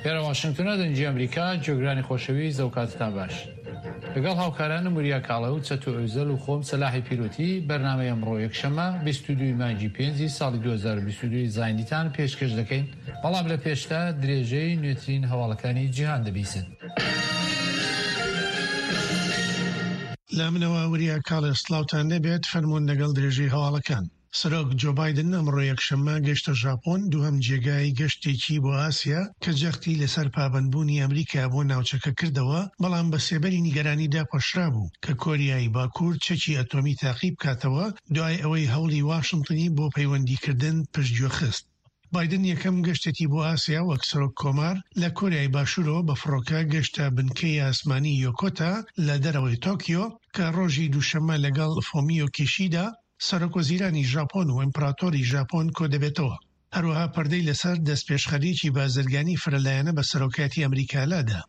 لێرە واشنگتنە دەنجی ئەمریکا جێگرانی خۆشەویست ئەو کاتتان باش لەگەڵ هاوکارانم وریا کاڵە و چەتۆ ئۆزەل و خۆم سەلاحی پیرۆتی بەرنامەی ئەمڕۆ یەکشەمە 22 مانگی پێنجی ساڵی 2022 زاینیتان پێشکەش دەکەین بەڵام لە پێشتا درێژەی نوێترین هەواڵەکانی جیهان دەبیسن. لا منەوە وریا کاڵە سڵاوتان نەبێت فەرمونون لەگەڵ درێژەی هەواڵەکان. سەرۆک جۆ بایدن ئەمڕۆ یەکشەممە گەشتە ژاپۆن دووهەم جێگای گەشتێکی بۆ ئاسیا کە جەختی لەسەر پابەندبوونی ئەمریکا بۆ ناوچەکە کردەوە بەڵام بە سێبەری نیگەرانیدا پەشرا بوو کە کۆریایی باکوور چەکی ئەتۆمی تاقیب کاتەوە دوای ئەوەی هەوڵی واشنگتنی بۆ پەیوەندیکردن پشتگوێ خست. بایدن یەکەم گەشتێتی بۆ ئاسیا وەک سەرۆک کۆمار لە کۆریای باشوورەوە بە فڕۆکە گەشتە بنکەی ئاسمانی یۆکۆتا لە دەرەوەی تۆکیۆ کە ڕۆژی دووشەممە لەگەڵ فۆمیۆ کیشیدا سەرۆکوەزیرانی ژاپۆن و ئیمپراتۆری ژاپۆن کۆ دەبێتەوە. هەروەها پەردەی لەسەر دەستپێشخەریەکی بازرگانی فرەلایەنە بە سەرۆکاتی ئەمریکالادا.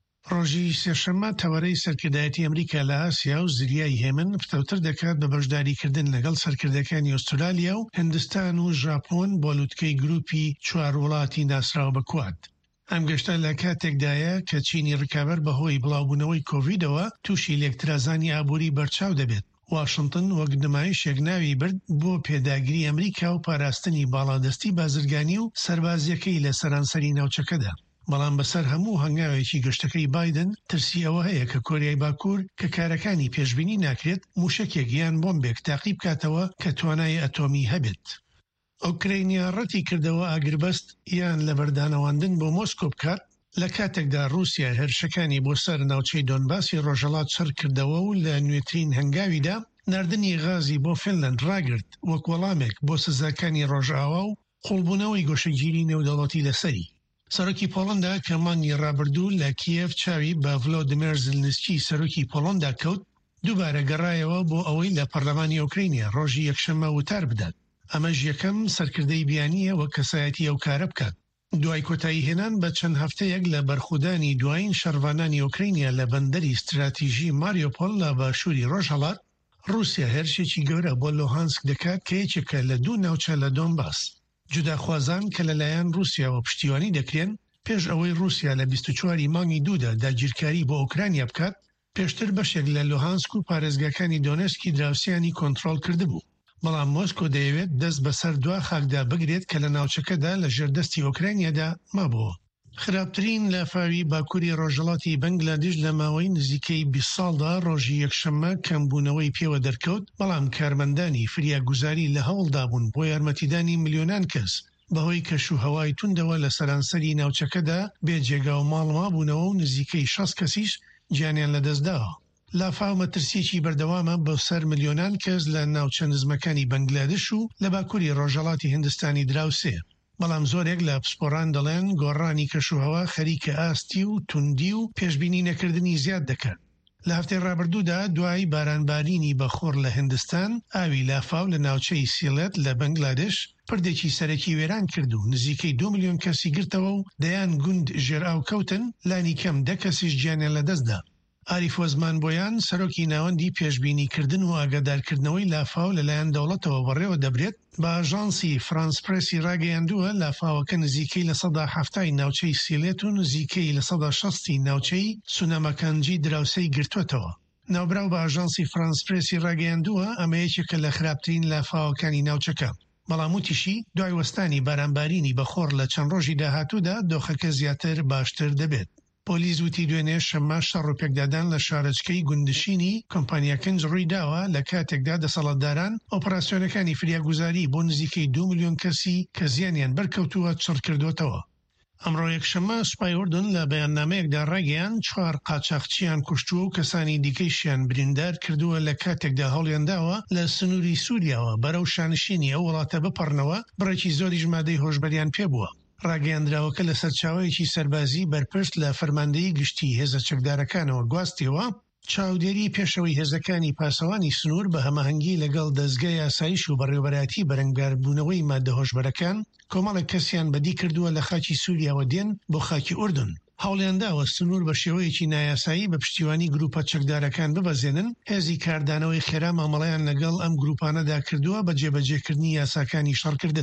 ڕۆژی سێشەممە تەوەرەی سەرکردایەتی ئەمریکا لە ئاسیا و زریای هێمن پتەوتر دەکات بە بەشداریکردن لەگەڵ سەرکردەکانی ئوسترالیا و هندستان و ژاپۆن بۆ لووتکەی گروپی 4 وڵاتی ناسراوە بە کواد. ئەم گەشتە لە کاتێکدایە کە چینی ڕکابەر بەهۆی بڵاوبوونەوەی کۆڤیدەوە تووشی لێکترازانی ئابووری بەرچاو دەبێت. واشنگتن وەک نمایشێک ناوی برد بۆ پێداگیری ئەمریکا و پاراستنی باڵادەستی بازرگانی و سەربازیەکەی لە سەرانسەری ناوچەکەدا. بەڵام بەسەر هەموو هەنگاوێکی گەشتەکەی بایدن ترسی ئەوە هەیە کە کۆریای باکوور کە کارەکانی پێشبینی ناکرێت موشکێک یان بۆمبێک تاقیب کاتەوە کە توانای ئەتۆمی هەبێت. ئۆکرینیا ڕەتی کردەوە ئاگربەست یان لە بەردانەواندن بۆ مۆسکۆ بکات لە کاتێکدا رووسیا هێرشەکانی بۆ سەر ناوچەی دۆنباسی ڕۆژهەڵات سەر کردەوە و لە نوێترین هەنگاویدا ناردنی غازی بۆ فینلەند ڕاگرت وەک وەڵامێک بۆ سزاکانی ڕۆژئاوا و قوڵبوونەوەی گۆشەگیری نێودەوڵەتی لەسەری. سەرۆکی پۆڵەندا کە مانگی ڕابردوو لە کیێف چاوی بە ڤلۆدیمیر زلنسکی سەرۆکی پۆڵەندا کەوت دووبارە گەڕایەوە بۆ ئەوەی لە پەرلەمانی ئۆکرینیا ڕۆژی یەکشەممە وتار بدات. ئەمەش یەکەم سەرکردەی بیانیە وە کەسایەتی ئەو کارە بکات. دوای کۆتایی هێنان بە چەند هەفتەیەک لە بەرخودانی دوایین شەڕوانانی ئۆکرینیا لە بەندەری استراتیژی ماریۆپۆل لە باشووری ڕۆژهەڵات رووسیا هێرشێکی گەورە بۆ لۆهانسک دەکات کە یەکێکە لە دوو ناوچە لە دۆنباس. جوداخوازان کە لەلایەن رووسیاوە پشتیوانی دەکرێن پێش ئەوەی رووسیا لە 24 مانگی دوودا داگیرکاری بۆ ئۆکرانیا بکات پێشتر بەشێک لە لۆهانسک و پارێزگاکانی دۆنێسکی دراوسیانی کۆنتڕۆڵ کردبوو. بەڵام مۆسکۆ دەیەوێت دەست بەسەر دوا خاکدا بگرێت کە لە ناوچەکەدا لە ژێردەستی ئۆکرانیادا مابووە. خراپترین لافاوی باکووری ڕۆژهەڵاتی بەنگلادێش لە ماوەی نزیکەی 20 ساڵدا ڕۆژی یەکشەممە کەمبوونەوەی پێوە دەرکەوت بەڵام کارمەندانی فریاگوزاری لە هەوڵدا بوون بۆ یارمەتیدانی ملیۆنان کەس بەهۆی کەشوهەوای توندەوە لە سەرانسەری ناوچەکەدا بێجێگا و ماڵما بوونەوە و نزیکەی 60 کەسیش گیانیان لەدەستداوە. لافاو مەترسیەکی بەردەوامە بە سەر ملیۆنان کەس لە ناوچە نزمەکانی بەنگلادێش و لە باکووری ڕۆژهەڵاتی هیندستانی دراوسێ. بەڵام زۆرێک لە پسپۆران دەڵێن گۆڕانی کەشوهەوا خەریکە ئاستی و توندی و پێشبینی نەکردنی زیاد دەکات. لە هەفتەی ڕابردوودا دوای بارانبارینی بەخۆر لە هیندستان ئاوی لافاو لە ناوچەی سیلێت لە بەنگلادێش پردێکی سەرەکی وێران کرد و نزیکەی 2 ملیۆن کەسی گرتەوە و دەیان گوند ژێرئاو کەوتن لانی کەم 10 کەسیش گیانیان لەدەستدا. عاریف وەزمان بۆیان سەرۆکی ناوەندی پێشبینیکردن و ئاگادارکردنەوەی لافاو لەلایەن دەوڵەتەوە بەڕێوە دەبرێت بە ئاژانسی فرانس پرێسی ڕاگەیاندووە لافاوەکە نزیکەی لە 170 ناوچەی سیلێت و نزیکەی لە 160 ناوچەی سونەمەکانجی دراوسەی گرتوێتەوە. ناوبراو بە ئاژانسی فرانس پرێسی ڕاگەیاندووە ئەمە یەکێکە لە خراپترین لافاوەکانی ناوچەکە. بەڵام وتیشی دوای وەستانی بارانبارینی بەخۆر لە چەند ڕۆژی داهاتوودا دۆخەکە زیاتر باشتر دەبێت. پۆلیس وتی دوێنێ شەممە شەڕوپێکدادان لە شارەچکەی گوندشینی کۆمپانیا کنج ڕوویداوە لە کاتێکدا دەسەڵاتداران ئۆپراسیۆنەکانی فریاگوزاری بۆ نزیکەی 2 ملیۆن کەسی کە زیانیان بەرکەوتووە چڕ کردوێتەوە. ئەمڕۆ یەکشەممە سوپای ئوردن لە بەیاننامەیەکدا ڕاگەیان 4 قاچاقچیان کوشتووە و کەسانی دیکەیشیان بریندار کردووە لە کاتێکدا هەوڵیانداوە لە سنووری سووریاوە بەرەو شانشینی ئەو وڵاتە بپەڕنەوە بڕێکی زۆریش مادەی هۆشبەریان پێبووە. ڕاگەیاندراوەکە لە سەرچاوەیەکی سەربازی بەرپرس لە فەرماندەیی گشتی هێزە چەکدارەکانەوە گواستیەوە چاودێری پێشەوەی هێزەکانی پاسەوانی سنوور بە هەماهەنگی لەگەڵ دەستگای یاسایش و بەڕێوەبەراتی بەرەنگاربوونەوەی مادە هۆشبەرەکان کۆمەڵێک کەسیان بەدی کردووە لە خاکی سووریاوە دێن بۆ خاکی ئوردن. هەوڵیانداوە سنوور بە شێوەیەکی نایاسایی بە پشتیوانی گروپە چەکدارەکان ببەزێنن هێزی کاردانەوەی خێرا مامەڵەیان لەگەڵ ئەم گروپانەدا کردووە بە جێبەجێکردنی یاساکانی شەڕکردن.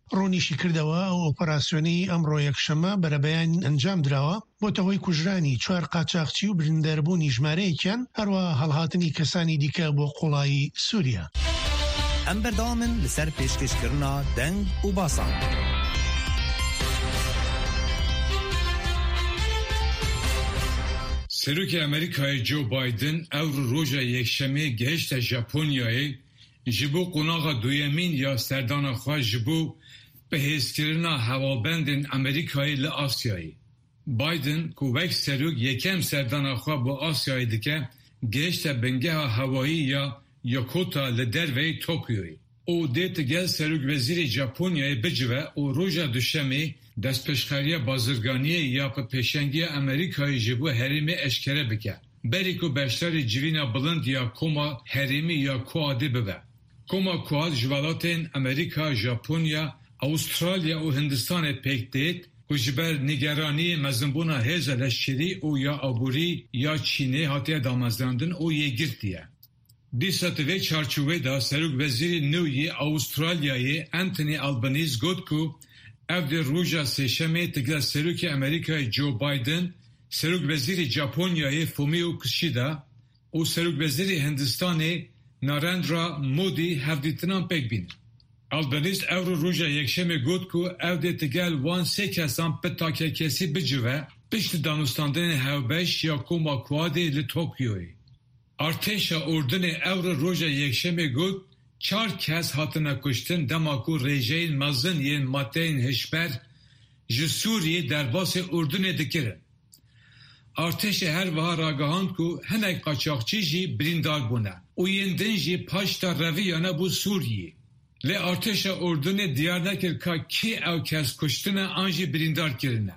ڕۆنیشی کردەوە ئەو ئۆپەراسیۆنەی ئەمڕۆ یەکشەمە بەرەبەیان ئەنجام درراوە بۆتە هۆی کوژرانی 4 قاچاقچی و برینداربوونی ژمارەیەکیان هەروە هەڵهاتنی کەسانی دیکە بۆ قوڵایی سووریا. ئەم بەردەوامن لەسەر پێشکەشکردنا دەنگ و باسان. سەرۆکی ئەمریکای جو بایدن ئەو ڕۆژە یەکشەمێ گەیشتە ژاپۆنیایê ji bo qonaxa duyemîn ya serdana xwe ji bo bihêzkirina hewabendên Amerîkayê li Asyayê. Biden ku wek serok yekem serdana xwe bo Asyayê dike gehişte bingeha hewayî ya Yokota li derveyê Tokyoyê. O dê tigel serok vezîrê Japonyayê bicive û roja duşemê destpêşxeriya bazirganiyê ya pêşengiya Amerîkayê ji bo herêmê eşkere bike. Berî ku beşdarê civîna bilind ya koma herêmî ya Kuadê bibe. Koma Kuad ji welatên Amerîka, Japonya, Avustralya û Hindistanê pêk dêt ku ji ber nîgeraniyê mezinbûna hêza leşkerî û ya aborî ya Çînê hatiye damezrandin û yê girtiye. Dîsa di vê çarçovê de Serokvezîrê nû yê Avustralyayê Anthony Albanese got ku ev dê roja sêşemê tigel Serokê Amerîkayê Joe Biden, Serokvezîrê Japonyayê Fumio Kishida û Serokvezîrê Hindistanê Narendra Modi hevdîtinan pêk bînin. Albanese ev roja yekşemê got ku ev dê tigel wan sê kesan bi takekesî bicive piştî danûstandinê hewbeş ya Koma Kuadê li Tokyoyê. Artêşa ordinê ew roja yekşemê got 4 kes hatine kuştin dema ku rêjeyên mezin yên madeyên hişber ji Sûriyê derbasê ordinê dikirin. Artêşê her wiha ragihand ku hinek qaçaxçî jî birîndar bûne û yên din jî paşta reviyane bû Sûriyê. Lê artêşa ordinê diyar nekir ka kî ew kes kuştine an jî birîndar kirine.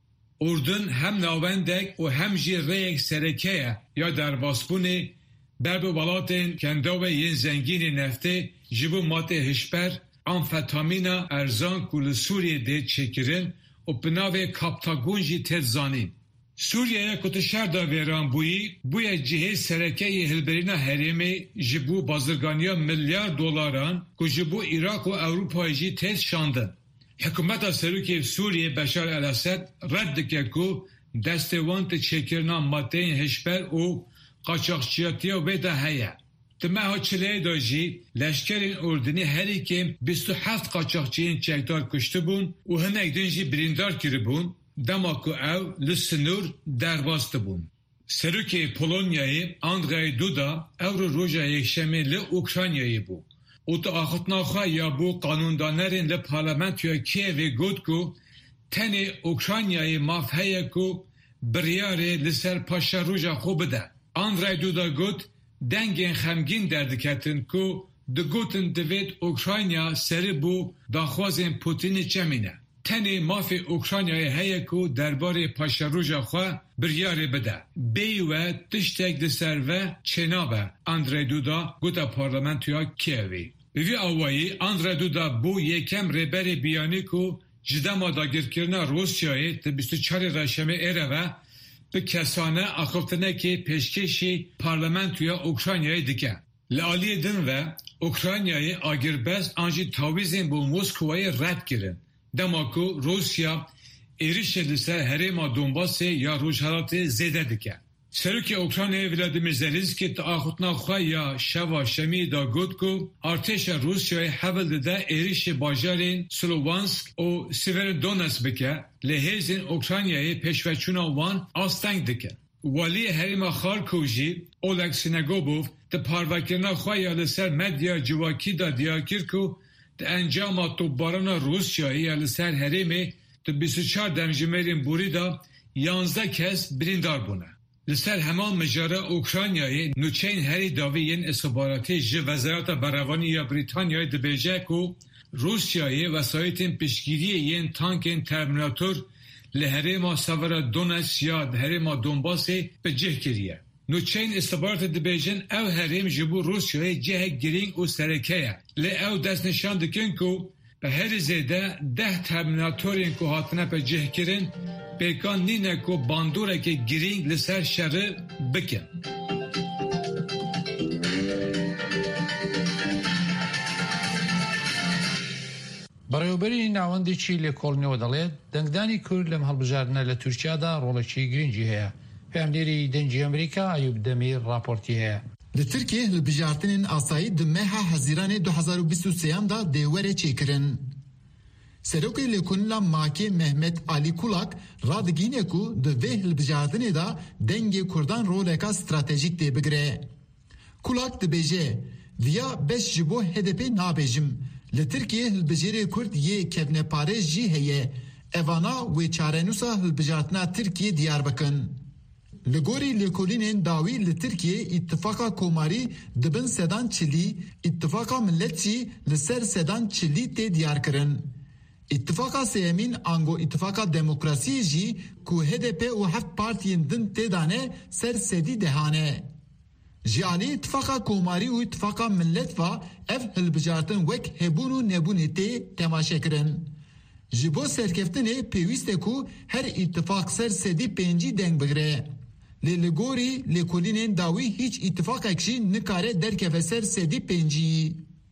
Ordin hem navendek û hem jî rêyek serekeye ya derbasbûnê ber bi welatên kendawê yên zengînê neftê ji bo madê hişber, amfetamîna erzan ku li Sûriyê dê çêkirin û bi navê kaptagon jî tê zanîn. Sûriyeye ku tu şer da vêran bûyî, bûye cihê serekeyê hilberîna herêmê ji bo bazirganiya milyar dolaran ku ji bo Iraq û Ewropayê jî tê şandin. Hikûmeta Serokê Sûriyê Beşar el-Esed red dike ku destê wan ti çêkirina madeyên hişber û qaçaxçiyatiya wê de heye. Di meha çileyê de jî leşkerên ordinî herîkê 27 qaçaxçiyên çekdar kuştibûn û hinek din jî birîndar kiribûn, dema ku ew li sinûr derbas dibûn. Serokê Polonyayê Andrzej Duda ew roja yekşemê li Ukraynayê bû. û tu axirtina xwe ya bo qanûndanerên li parlamentoya Kievê got ku tenê Ukraynayê mav heye ku biryarê li ser paşa roja xwe bide. Andrzej Duda got dengên xemgîn derdiketin ku digotin divêt Ukrayna serî bû daxwazên Putinê çemîne. Tenê mafê Ukraynayê heye ku derbarê paşa roja xwe biryarê bide. Bêyî we tiştek li ser ve çênabe, Andrzej Duda gota parlamentoya Kievê. Bi vî awayî Andrzej Duda bû yekem rêberê biyanî ku ji dema dagirkirina Rusyayê di 24 reşemê êre ve bi kesane axiftinekê pêşkêşî parlamentoya Ukraynayê dike. Li aliyê din ve Ukraynayê agirbest an jî tawîzên bo Moskowayê red kirin. Dema ku Rusya êrişê li ser herêma Donbasê ya rojhilatê zêde dike. Serokê Ukraynayê Volodymyr Zelenskî ti axirtina xwe ya şeva şemî da got ku artêşa Rusyayê hewl dide êrişê bajarên Slowansk û Severodonetsk bike, lê hêzên Ukraynayê pêşveçûna wan asteng dike. Waliyê herêma Kharkov jî Oleg Senegobov di parvekirina xwe ya li ser medya civakî da diyar kir ku di encama topbarana Rusyayê ya li ser herêmê di 24 demjimêrên borî da 11 kes birîndar bûne. Li ser heman mijara Ukraynayê nûçeyên herî davî yên istihbaratî ji Wezareta Berhevanî ya Brîtanyayê dibêje ku Rusyayê wesayetên piştgiriyê yên tankên Terminator li herêma Severodonetsk ya herêma Donbasê bi cih kiriye. Nûçeyên istihbaratê dibêjin ev herêm ji bo Rusyayê cihek girîng û sereke ye. Lê ew destnîşan dikin ku bi herî zêde 10 Terminatorên ku hatine pe cihkirin pêkan nîne ku bandoreke girîng li ser şerê bikin. بەڕێوەبەری ناوەندێکی لێکۆڵنەوە دەڵێت دەنگدانی کورد لەم هەڵبژاردنە لە تورکیادا ڕۆڵێکی گرنگی هەیە. پەیامدێری دەنگی ئەمریکا ئەیوب دەمیر راپۆرتی هەیە. Li Tirkiye hilbijartinên asayî di meha Hezîranê 2023 da dêwerê çêkirin. Serokê Lêkolîna Makê Mehmet Ali Kulak radigîne ku di vê hilbijartinê da dengê Kurdan roleka stratejîk tê bigire. Kulak dibêje, viya beş ji bo HDP nabêjim. Li Tirkiye hilbijarê Kurd yê kevneparêz jî heye. Evana wê çarenûsa hilbijartina Tirkiye diyar bikin. Li gorî lêkolînên dawî li Tirkiye îttifaka komarî dibin sedan çilî, îttifaka millet jî li ser sedan çilî tê diyar kirin. İttifaka seyemîn ango îttifaka demokrasiyê jî ku HDP û heft partiyên din tê dane ser sedî dehane. Ji alî îttifaka komarî û îttifaka millet va ev hilbijartin wek hebûn û nebûnê tê temaşekirin. Ji bo serkeftinê pêwîst e ku her îttifak ser sedî pêncî deng bigire. Li gorî lêkolînên dawî hiç îttifakek jî nikare derkeve ser sedî pêncî.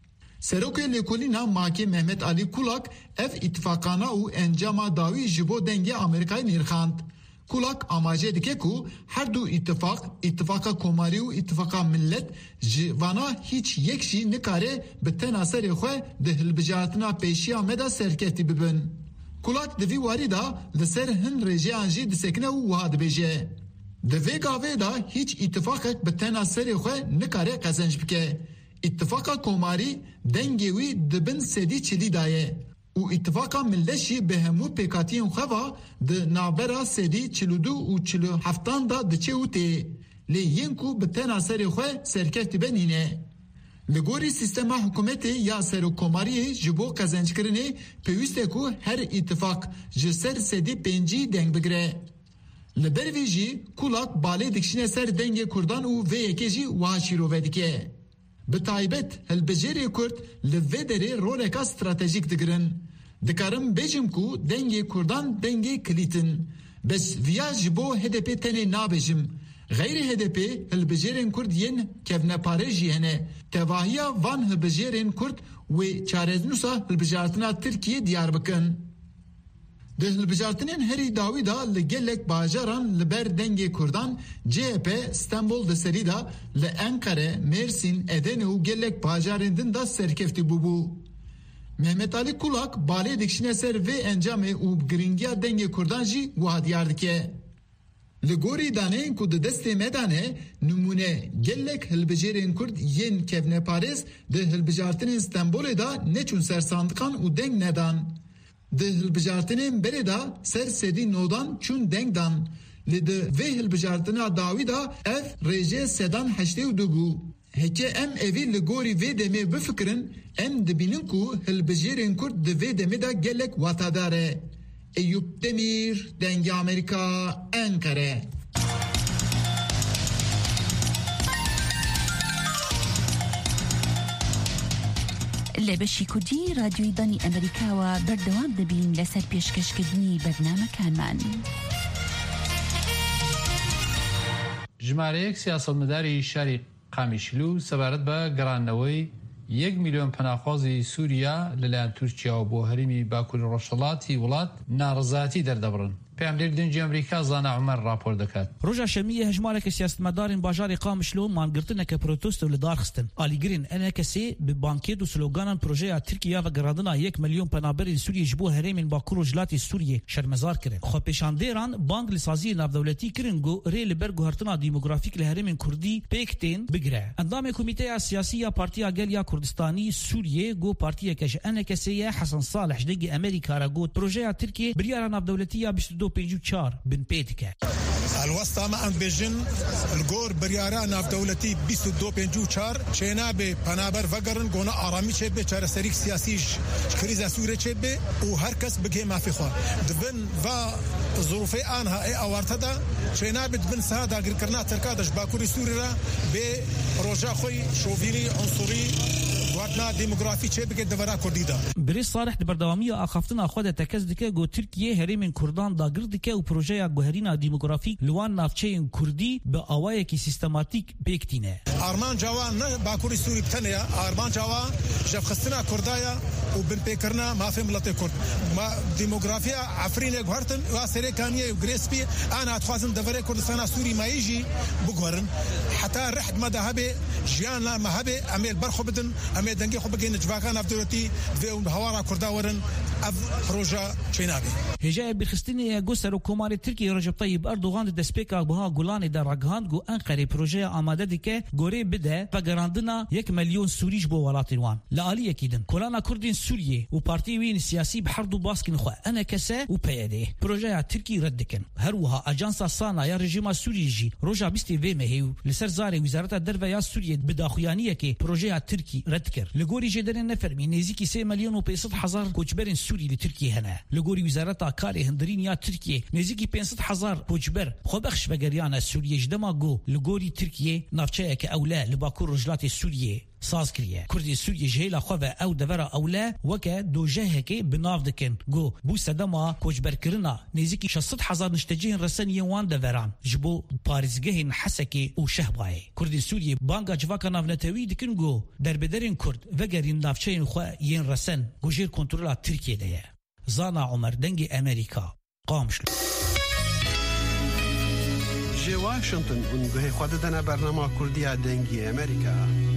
Serokê Lêkolîna Makê Mehmet Ali Kulak ev îttifakana û encama dawî ji bo dengê Amerîkayê nêrxand. Kulak amaje dike ku her du îttifak, îttifaka komarî û îttifaka millet ji vana hiç yek jî nikare bi tena serê xwe di hilbijartina pêşiya me da serketî bibin. Kulak di vî warî da li ser hin rêjeyan jî disekine û wiha dibêje. Di vê gavê da hiç îttifakek bi tena serê xwe nikare qezenc bike. İttifaka komarî dengê wî dibin sedî çilî daye û îttifaka millet jî bi hemû pêkatiyên xwe va di navbera sedî çilûdû û çilû heftan da diçe û tê. Lê yên ku bi tena serê xwe serkefti benîne. Li gorî sîstema hikûmetê ya serokkomariyê ji bo qezenckirinê pêwîst e ku her îttifak ji ser sedî pêncî deng bigire. Li ber vê jî Kulak balê dikişine ser dengê Kurdan û vê yekê jî wiha şîrove dike. Bi taybet hilbijarê Kurd li vê derê roleka stratejîk digirin. Dikarim bêjim ku dengê Kurdan dengê kilîtin. Bes viya ji bo HDP tenê nabêjim. Gayrî HDP hilbijarên Kurd yên kevneparê jî hene. Tevahiya van hilbijarên Kurd wê çarenûsa hilbijartina Tirkiye diyar bikin. Di hilbijartinên herî dawî da li gelek bajaran li ber dengê Kurdan CHP İstanbul di serî da li Enkare, Mersin, Edirne û gelek bajarên din da serkeftî bûbû. Mehmet Ali Kulak balê dikişine ser vê encamê û giringiya dengê Kurdan jî wiha diyar dike. Li gorî daneyên ku di destê me dane numûne gelek hilbijarên Kurd yên kevneparêz di hilbijartinên İstanbulê da neçûn ser sandikan û deng nedan. Di hilbijartinên berê da ser sedî nodan çûn deng dan. Li di vê hilbijartina dawî da ev rêje sedan heştê û du bû. Heke em evî li gorî vê demê bifikirin, em dibînin ku hilbijarên Kurd di vê demê da gelek watadar e. Eyüp Demir, Dengê Amerika, Ankara. لە بەشی کوردی رادیۆی دانی ئەمریکاوە بەردەوام دەبین لەسەر پێشکەشکردنی بەرنامەکانمان. ژمارەیەک سیاسەتمەداری شاری قامیشلو سەبارەت بە گەڕانەوەی 1 میلیۆن پەناخوازی سووریا لەلایەن تورکیا و بۆ هەرێمی باکووری ڕۆژهەڵاتی وڵات ناڕەزایەتی دەردەبڕن. پەیامدەری دەنگی ئەمریکا زانا عومەر راپۆر دەکات. ڕۆژە شەمیە هەژمارێکی سیاسەتمەدارên bajarê Qamişlo mangirtineke protesto li dar xistin. Alîgirên NKSê bi bankêt û sloganan projeya Tirkiya ve gerandina 1 milyon penaberên Sûriyê ji bo herêmên Bakur û Jilatê Sûriyê şermezar kirin. Xwepêşandêran bank li saziyê navdewletî kirin got rê li ber guhertina demografîk li herêmên Kurdî pêk tên bigire. Endamê Komîteya Siyasî ya Partiya Geliya Kurdistanî Sûriyê got partiyeke ji NKS'ye Hasan Salih ji dengê Amerîka re got projeya Tirkiye biryara navdewletî ya 2254 bin pê dike. الوسطى ما عم بيجن الجور بريارا ناف دولتي 2254 شينابي بنابر فقرن قونا آرامی چه چاره سریک سیاسی کریز سوره چه و هر کس بگه ما فی خوان دبن و ظروفی آنها ای آورته دا شينابي دبن سادا غير کرنا ترکادش باکوری سوره را به روجا خوی شوفینی عنصری وارد خستنا ديموغرافي چه بك دورا كرديدا بريس صالح بردواميه اخفتنا خود تکز دکه گو ترکیه هرم کردان داگر دکه او پروژه گوهرینا ديموغرافيك لوان نافچین کردی به اوای کی سیستماتیک بکتینه ارمان جوان نه باکوری سوری بتنیا ارمان جوان جف خستنا كردايا وبن بيكرنا ما في ملتي كرد ما ديموغرافيا عفرين غورتن واسري كانيه وغريسبي انا اتخازن دفري كردستان سوري ما يجي بغورن حتى رحت مذهبي جيان لا مذهبي اميل برخو بدن اميل دنگي خو بگين جواكان افدورتي في هوارا كرداورن اف بروجا چينابي هجا بخستني گوسر حکومت ترکیه رجب طيب اردوغان دسپیکا بها گولان در راگهاند گو انقره پروژه آماده دکه گوری بده پگراندنا 1 مليون سوریج بو ولاتوان لالی اكيدن كولانا كردين سوريا وبارتي وين سياسي بحردو باسكن خو انا كسا وبيدي بروجه تركي ردكن هروها اجانسا سانا يا رژیم سوریجی روجا بیستی و مهیو لسر زاری وزارت الدرو یا سوریه بداخویانیه که پروژه ترکی رد کرد لگوری جدرن نفرمی نزدیکی 3 مليون و 500,000 کوچبرن سوری لترکیه هنه لگوری وزارت کاری هندرین یا ترکیه نزدیکی 500,000 کوچبر خو بخش بگریان سوریه جدما گو لگوری ترکیه نافچه که اولا لباکور رجلات سوریه ساز کریه کردی سوریه جهیلا خواه او دورا اولا وکه دو جهه بناف دکن گو بو سدما کوچبر کرنا نزدیکی 600,000 نشتجین رسن یوان دوران جبو پارزگهن حسکی و شهبای کردی سوریه بانگا جواکا نافنتوی دکن گو در بدرین کرد وگرین نافچین خواه ین رسن گوجیر کنترولا ترکیه ده زانا عمر دنگ امریکا قامشلو جي واشنطن ونگوهی خوددنا برنامه کردی دنگی امریکا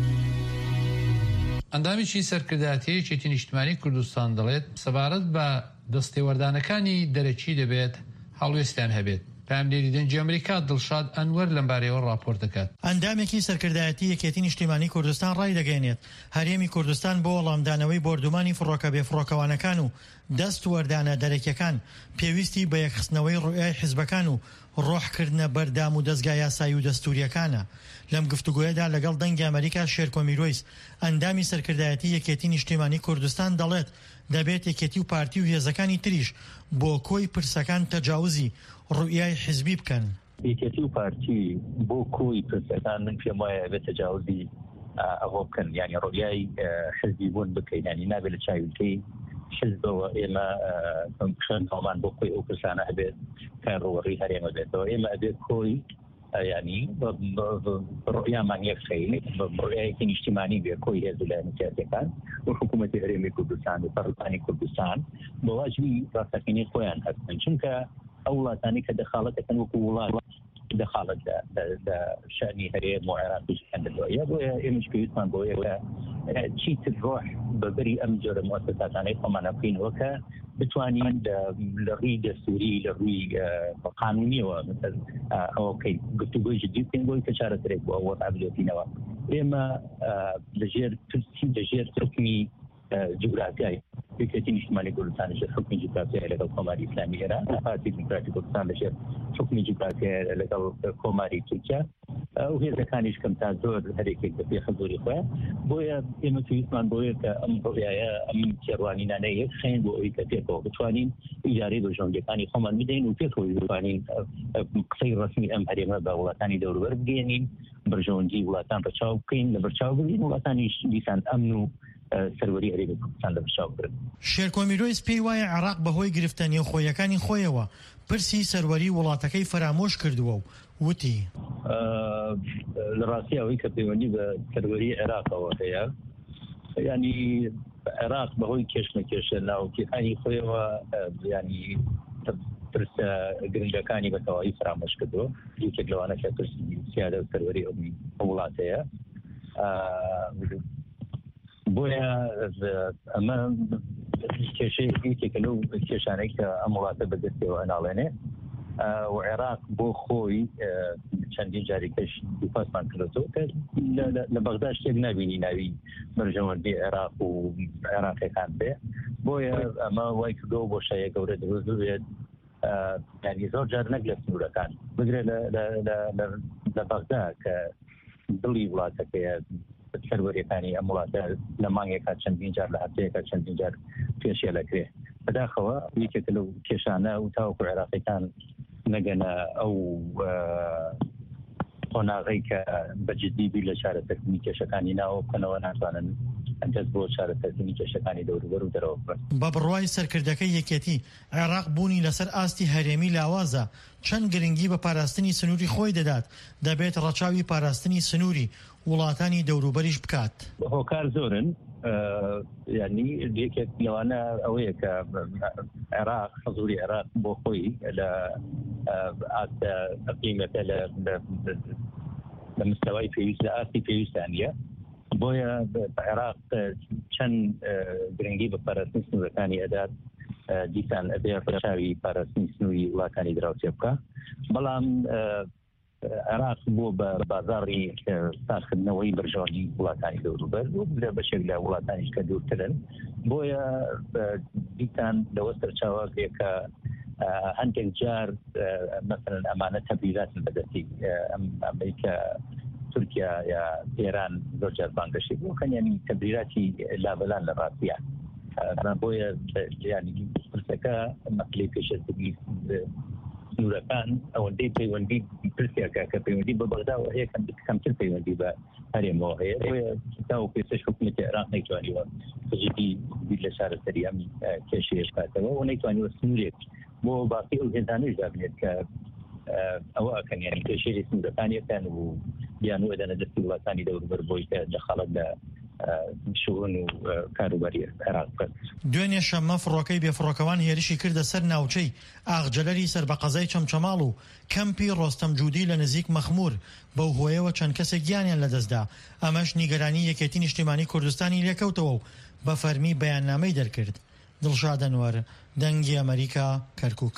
ئەندامیی سەرکردایەتیەکی نیشتمانی کوردستان دەڵێت سەبارەت بە دەستێوەردانەکانی دەرەکی دەبێت هەڵوێستیان هەبێت. پاملێری دەنگی ئەمریکا دڵشاد ئەنوەر لەم بارەیەوە راپۆرت دەکات. ئەندامێکی سەرکردایەتی یەکێتی نیشتیمانی کوردستان ڕای دەگەێنێت هەرێمی کوردستان بۆ وەڵامدانەوەی بردومانی فڕۆکە بێفڕۆکەوانەکان و دەست وەردانە دەرەکیەکان پێویستی بە یەکخستنەوەی ڕوئای حیزبەکان و ڕۆحکردنە بەردام و دەستگای یاسایی و دەستوریەکانە. لەم گفتوگویەدا لەگەڵ دەنگی ئەمریکا شێرکۆ میرۆیس ئەندامی سەرکردایەتی یەکێتی نیشتیمانی کوردستان دەڵێت دەبێت یەکێتی و پارتی و هێزەکانی تریش بۆ کۆی پرسەکان تەجاوزی ڕوئای حیزبی بکەن. یەکێتی و پارتی بۆ کۆی پرسەکان من پێم وایە بێت تەجاوزی ئەوە بکەن یعنی ڕوئای حیزبی بوون بکەین یعنی نابێت لە چاویلکەی حزبەوە ئێمە شەنداڵمان بۆ کۆی ئەو پرسانە هەبێت کار ڕوەڕی هەرێمە بێتەوە ئێمە ئەبێت کۆی يعني رؤيا من يخشى رؤيا اجتماعية بكل هذه المشاكل وحكومة الهرم كردستان وبرلمان كردستان بواجبي راسكني خوان أصلاً شنك أولا ثاني كدخالة كانوا كولات دخالة شأني هرم وعراق وشأن الدنيا ويا مش كيسان ويا شيء تروح ببري أمجر مؤسسات أنا كمان أقين وكا بتوانين لغي دستوري لغي قانوني ومثل أوكي قلت بقول جديد بقول كشارة ريك وأول عبدالتي نوا إما لجير تركمي جغرافيا فكرتين اجتماعي كردستان لجير حكم جغرافيا لغا القماري إسلامي إيران فاتي ديمقراطي كردستان لجير حكم جغرافيا لغا القماري تركيا وهي كانش كم تازور هريك في حضوري خويا بويا إما في إسمان بويا كأم رؤيا أم تيروانين أنا يخشين بويا كتير بتوانين إجاري دوجون جكاني خمان مدين وفيكو بتوانين قصير رسمي أم هريما بولاتاني دور وربجينين برجون جي ولاتان برشاو كين لبرشاو بين ولاتاني لسان أمنو سەروەری هەرێمی کوردستان لە بەرچاو برن. شێرکۆ میرۆیس پێی وایە عێراق بەهۆی گرفتنیە خۆیەکانی خۆیەوە پرسی سەروەری وڵاتەکەی فرامۆش کردووە و وتی لە ڕاستی ئەوەی کە پەیوەندی بە سەروەری عێراقەوە هەیە ینی عێراق بەهۆی کێشمەکێشە ناوکیەکانی خۆیەوە ینی پرسە گرنگەکانی بە تەواوی فرامۆش کردووە یەکێک لەوانە کە پرسی سیادە و سەروەری ئەو وڵاتەیە بۆیە ئەمە کێشەیەکێکە لەو کێشانەی کە ئەم وڵاتە بەدەستەوە ئەناڵێنێ و عێراق بۆ خۆی چەندین جاریکەش دووپاسمان کردەوە کە لە بەغدا شتێک نبینی ناوی بەرژەوەندی عێراق و عێراقیەکان بێ بۆیە ئەمە وای کردەوە بۆ شایە گەورە دەبێت ینی زۆر جار نەک لە سنوورەکان بگرێت لە بەغدا کە دڵی وڵاتەکەیە سەروەریەکانی ئەم وڵاتە لە مانگێکا چەندین جار لە هەفتەیەکە چەندین جار پێشێ لەکرێ بەداخەوە یەکێکە لەو کێشانە و تاوەکو عێراقیەکان نەگەنە ئەو قۆناغەی کە بەجددی بیر لە چارەسەرکردنی کێشەکانی ناوە بکەنەوە ناتوانن دەست بۆ چارەسەرکردنی کێشەکانی دەوروبەر و دەرەوە بن. بە بڕوای سەرکردەکەی یەکێتی عێراق بوونی لەسەر ئاستی هەرێمی لاوازە چەند گرنگی بە پاراستنی سنووری خۆی دەدات دەبێت ڕەچاوی پاراستنی سنووری وڵاتانی دەوروبەریش بکات. هۆکار زۆرن یعنی یەکێک لەوانە ئەوەیە کە عێراق حەزوری عێراق بۆ خۆی لە ئاستە ئەقلیمەکە لە مستەوای پێویست لە ئاستی پێویستانیە بۆیە عێراق چەند گرنگی بە پاراستنی سنوورەکانی ئەدات دیسان ئەبێ ڕەچاوی پاراستنی سنووری وڵاتانی دراوسێ بکە بەڵام عێراق بۆ بە بازاڕی ساختکردنەوەی بەرژەوەندی وڵاتانی دەوروبەر لە بەشێک لە وڵاتانیش کە دوورترن بۆیە دیسان لەوە سەرچاوە کە هەندێک جار مثلا ئەمانە تەبلیغاتن بەدەستی ئەمریکا تورکیا یا ئێران زۆر جار بانگەشی بۆ کەنیانی تەبلیغاتی لابەلان لە ڕاستیە بۆیە ینی پرسەکە مەسلەی پێشەسەری سنوورەکان ئەوەندەی پەیوەندی پرسیاکە کە پەیوەندی بە بەغداوە هەیە کەمتر پەیوەندی بە هەرێمەوە هەیە بۆیە تا و پێشەش حکومەتی عێراق نەیتوانیوە بژێتی بیر لە چارەسەری ئەم کێشەیەش بکاتەوە و نەیتوانیوە سنوورێک بۆ باقی ئەو هێزانەش دابنێت کە ئەوە ئەکەن یعنی کێشەی سنوورەکانیەکەن و بیان و ئەدەنە دەستی وڵاتانی دەوروبەر بۆی کە دەخەڵەت لە شوون و کاروباری عێراق بکات. دوێنێ شەممە فڕۆکەی بێفڕۆکەوان هێرشی کردە سەر ناوچەی ئاغجەلەری سەر بە قەزای چەمچەماڵ و کەمپی ڕۆستەم جوودی لە نزیک مەخمور بەو هۆیەوە چەند کەسێک گیانیان لەدەستدا ئەمەش نیگەرانی یەکێتی نیشتیمانی کوردستانی لێکەوتەوە و بە فەرمی بەیاننامەی دەرکرد. دڵشاد ئەنوەر دەنگی ئەمریکا کەرکووک.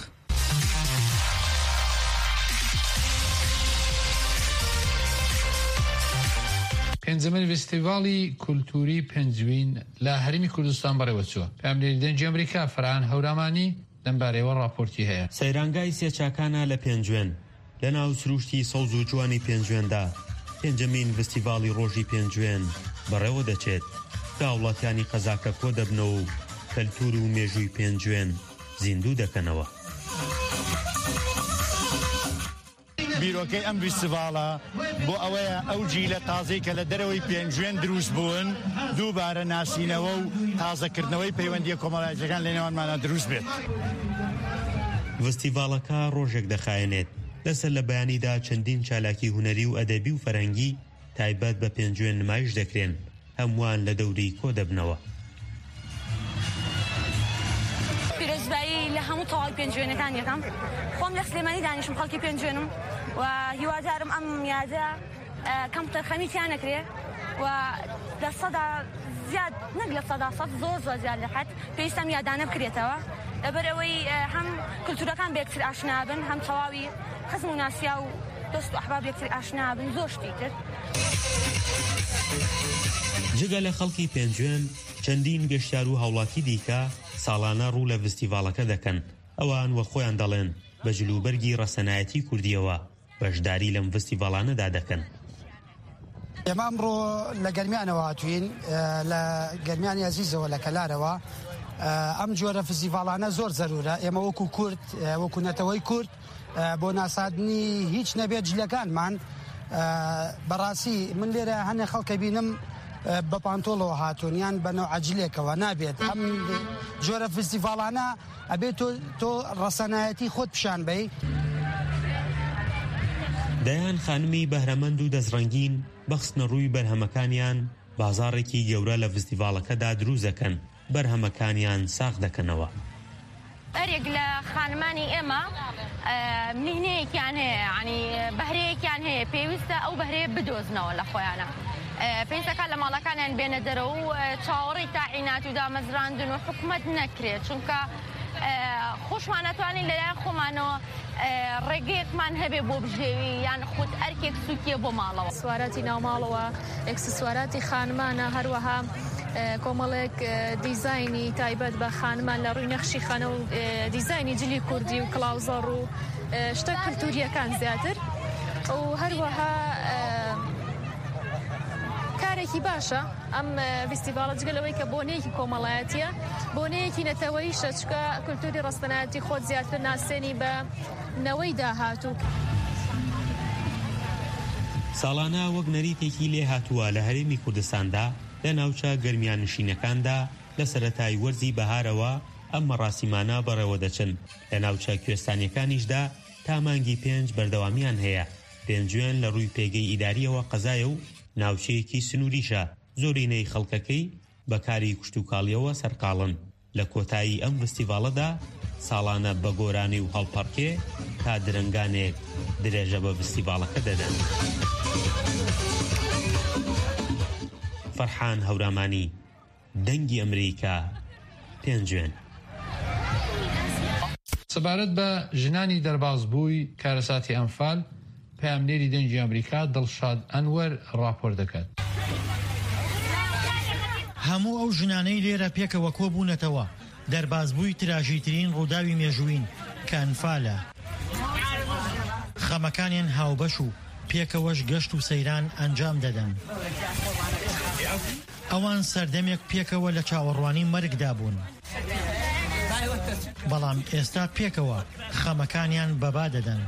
پێنجەمین فستیڤاڵی کولتوری پێنجوین لە هەرمی کوردستان بەڕێوەچووە. پاملێری دەنگی ئەمریکا فەرهان هەورامانی لەمبارەوە راپۆرتی هەیە. سەیرانگای سێچاکانە لە پێنجوێن لە ناو سروشتی سەوز و جوانی پێنجوێندا پێنجەمین فستیڤاڵی ڕۆژی پێنجوێن بەڕێوە دەچێت کە وڵاتیانی قەزاکە کۆ دەبنەوە و کەلتور و مێژووی پێنجوێن زیندوو دەکەنەوە. بیرۆکەی ئەم فستیڤاڵە بۆ ئەوەیە ئەو جیلە تازەی کە لە دەرەوەی پێنجوێن دروست بوون دووبارە ناسینەوە و تازەکردنەوەی پەیوەندیە کۆمەڵایەتیەکان لە نێوانمانە دروست بێت. فستیڤاڵەکە ڕۆژێک دەخایەنێت لەسەر لە بەیانیدا چەندین چالاکی هونەری و ئەدەبی و فەرەنگی تایبەت بە پێنجوێن نمایش دەکرێن هەمووان لە دەوری کۆ دەبنەوە. پیرۆزبایی لە هەموو تەواوی پێنجوێنەکان یەکەم خۆم لە سلێمانی دانیشم خەڵکی پێنجوێنم و هیوادارم ئەم یادە کەم تەرخەمیتیان نەکرێ و لە سەدا زیاد نەک لە سەدا سەد زۆر زیاد لە حەد پێویستم یادانە بکرێتەوە لەبەرەوەی هەم کولتورەکان بێکتر ئاشنا بن هەم تەواوی خزم و ناسیا و دۆست و ئەحباب بێکتر ئاشنا بن زۆر شتی تر. جگە لە خەڵکی پێنجوێن چەندین گەشتیار و هاوڵاتی دیکە ساڵانە ڕوو لە فستیڤاڵەکە دەکەن ئەوان وە خۆیان دەڵێن بە جلوبەرگی ڕەسەنایەتی کوردیەوە بەشداری لەم فستیڤاڵانەدا دەکەن. ئێمە ئەمڕۆ لە گەرمیانەوە هاتوین لە گەرمیانی عەزیزەوە لە کەلارەوە ئەم جۆرە فستیڤاڵانە زۆر زەرورە ئێمە وەکو کورد وەکو نەتەوەی کورد بۆ ناسادنی هیچ نەبێت جلەکانمان بەڕاستی من لێرە هەنێ خەڵکە بینم بە پانتۆڵەوە هاتوونیان بە نەو عەجلێکەوە نابێت ئەم جۆرە فستیڤاڵانە ئەبێت تۆ ڕەسەنایەتی خۆت پیشان بەی. دەیان خانمی بەهرەمەند و دەستڕەنگین بەخستنە ڕووی بەرهەمەکانیان بازاڕێکی گەورە لە فستیڤاڵەکەدا دروست دەکەن بەرهەمەکانیان ساغ دەکەنەوە. ئەرێک لە خانمانی ئێمە میهنەیەکیان هەیە ینی بەهرەیەکیان هەیە پێویستە ئەو بەهرەیە بدۆزنەوە لە خۆیانە پێویستەکە لە ماڵەکانیان بێنە دەرەوە و چاوەڕێی تاعینات و دامەزراندن و حکومەت نەکرێت چونکە خۆشمان ناتوانین لەلایەن خۆمانەوە ڕێگەیەکمان هەبێ بۆ بژێوی یان خودت ئەرکێک سوکیە بۆ ماڵەوە. سوارەتی ناوماڵەوە ئەکسسوارەتی خانمانە هەروەها کۆمەڵێک دیزایانی تایبەت بە خانمان لە ڕووی نەخشی خانە و دیزایانی جلی کوردی و کڵاوزەڕ و شتە کولتوریەکان زیاتر و هەروەها کارێکی باشە ئەم فستیڤاڵە جگەلەوەی کە بۆنەیەکی کۆمەڵایەتیە بۆنەیەکی نەتەوەیشە چکە کولتوری ڕەستەنایەتی خۆت زیاتر ناسێنی بە نەوەی داهاتوو. ساڵانە وەک نەریتێکی لێ هاتووە لە هەرێمی کوردستاندا لە ناوچە گەرمیانشینەکاندا لە سەرەتای وەرزی بەهارەوە ئەم مەڕاسیمانە بەڕێوە دەچن. لە ناوچە کوێستانیەکانیشدا تا مانگی 5 بەردەوامیان هەیە. پێنجوێن لە ڕووی پێگەی ئیداریەوە قەزایە و ناوچەیەکی سنووریشە. زۆرینەی خەڵکەکەی بەکاری کوشتوکاڵیەوە سەرقاڵن. لە کۆتایی ئەم فستیڤاڵەدا ساڵانە بە گۆرانی و هەڵپەڕکێ تا درنگانێک درێژە بە فستیڤاڵەکە دەدەن. فەرحان هەورامانی، دەنگی ئەمریکا، پێنجوێن. سەبارەت بە ژنانی دەربازبووی کارەساتی ئەنفال، پەیامنێری دەنگی ئەمریکا دڵشاد ئەنوەر ڕاپۆر دەکات. هەموو ئەو ژنانەی لێرە پێکەوە کۆبوونەتەوە دەربازبووی تراژیترین ڕووداوی مێژووین کە ئەنفالە. خەمەکانیان هاوبەش و پێکەوەش گەشت و سەیران ئەنجام دەدەن. ئەوان سەردەمێک پێکەوە لە چاوەڕوانی مەرگدا بوون، بەڵام ئێستا پێکەوە خەمەکانیان بەبا دەدەن.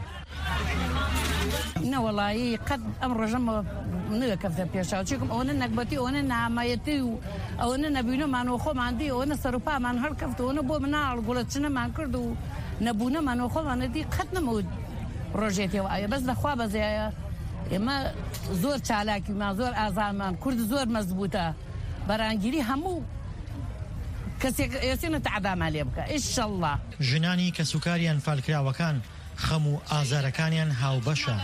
نەوەڵایی قەت ئەم ڕۆژەمە نەکەفتە پێشاو چێکم ئەوەنە نەکبەتی ئەوەنە نامایەتی و ئەوەنە نەبوونەمانەوە خۆماندی ئەوەنە سەرپامان هەرکەفتەوەنە بۆ مناڵ گوڵە چنەمان کرد و نەبوونەمانەوە خۆمانەدی قەت نەمەوت ڕۆژێتەوە ئایا بەس دەخوا بەزایە ئێمە زۆر چالاکیمان زۆر ئازامان کورد زۆر مەزبوطە بەرانگیری هەموو کەسێک ئێسێنە تەعدامان لێ بکە ئینشەڵڵا. ژنانی کە سوکاری ئەنفالکراوەکان خەم و ئازارەکانیان هاوبەشە،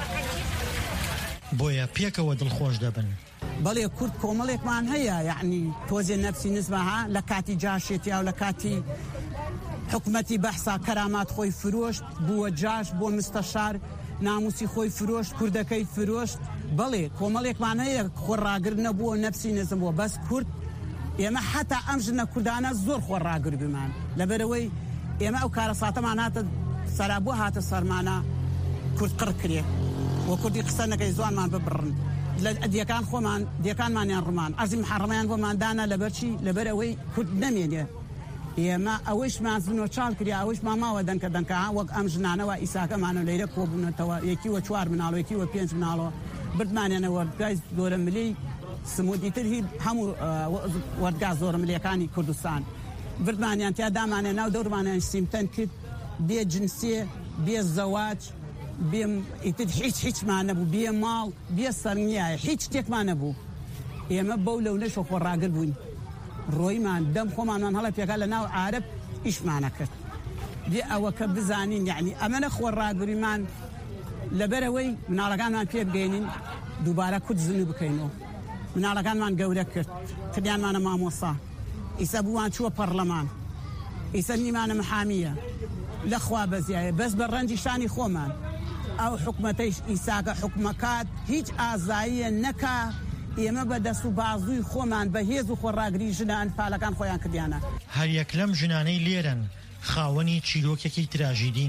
بۆیە پێکەوە دڵخۆش دەبن. بەڵێ کورد کۆمەڵێکمان هەیە، یعنی تۆزێ نەفسی نزمەها لە کاتی جاشێتیا و لە کاتی حکومەتی بەحسا کەرامات خۆی فرۆشت بووە جاش بۆ مستەشار ناموسی خۆی فرۆشت کوردەکەی فرۆشت. بەڵێ کۆمەڵێکمان هەیە خۆڕاگر نەبووە نەفسی نزم بووە، بەس کورد ئێمە حتا ئەم ژنە کوردانە زۆر خۆڕاگر بمان لەبەرەوەی ئێمە ئەو کارە ساتەمان هاتە سەرابووە هاتە سەرمانە کورد قڕ کرێ وە کوردی قسە نەکەی زوانمان ببڕن لە دیەکان خۆمان دیەکانمانیان ڕمان ئەرزی محەڕەمەیان بۆماندانە لەبەرچی لەبەرەوەی کورد نەمێنێ. ئێمە ئەوەشمان زنۆ چاڵ کریا ئەوەشمان ماوە دەنکە دەنکە وەک ئەم ژنانەوە ئیساکەمانە لەیرە کۆبوونەتەوە یەکیوە 4 مناڵەوە یەکیوە 5 مناڵەوە بردمانێنە وەرگای زۆرە ملی سمودیتر هی هەموو وەرگا زۆرە ملیەکانی کوردستان بردمانیان تیا دامانێ ناو دەورمانیان سیمتەن کرد بێ جنسێ بێ زەواج بێ ئیتر هیچمان نەبوو بێ ماڵ بێ سەرنیایە هیچ شتێکمان نەبوو. ئێمە بەو لەونەشە خۆڕاگر بووین ڕۆیمان دەم خۆمانمان هەڵە پێکا لە ناو عارب ئیشمانە کرد. دێ ئەوە کە بزانین یعنی ئەمەنە خۆڕاگریمان لەبەرەوەی مناڵەکانمان پێ بگەینین دووبارە کورد زنی بکەینەوە. مناڵەکانمان گەورە کرد کردیانمانە مامۆسا ئیسا بووان چووە پەرلەمان ئیسا نیمانە محامیە لەخوا بەزیایە بەس بە ڕەنجی شانی خۆمان ئەو حکومەتەیش ئیساکە حکومەکات هیچ ئازاییە نەکا ئێمە بە دەست و بازووی خۆمان بە هێز و خۆڕاگری ژنە ئەنفالەکان خۆیان کردیانە. هەر یەک لەم ژنانەی لێرن خاوەنی چیرۆکێکی تراژیدین،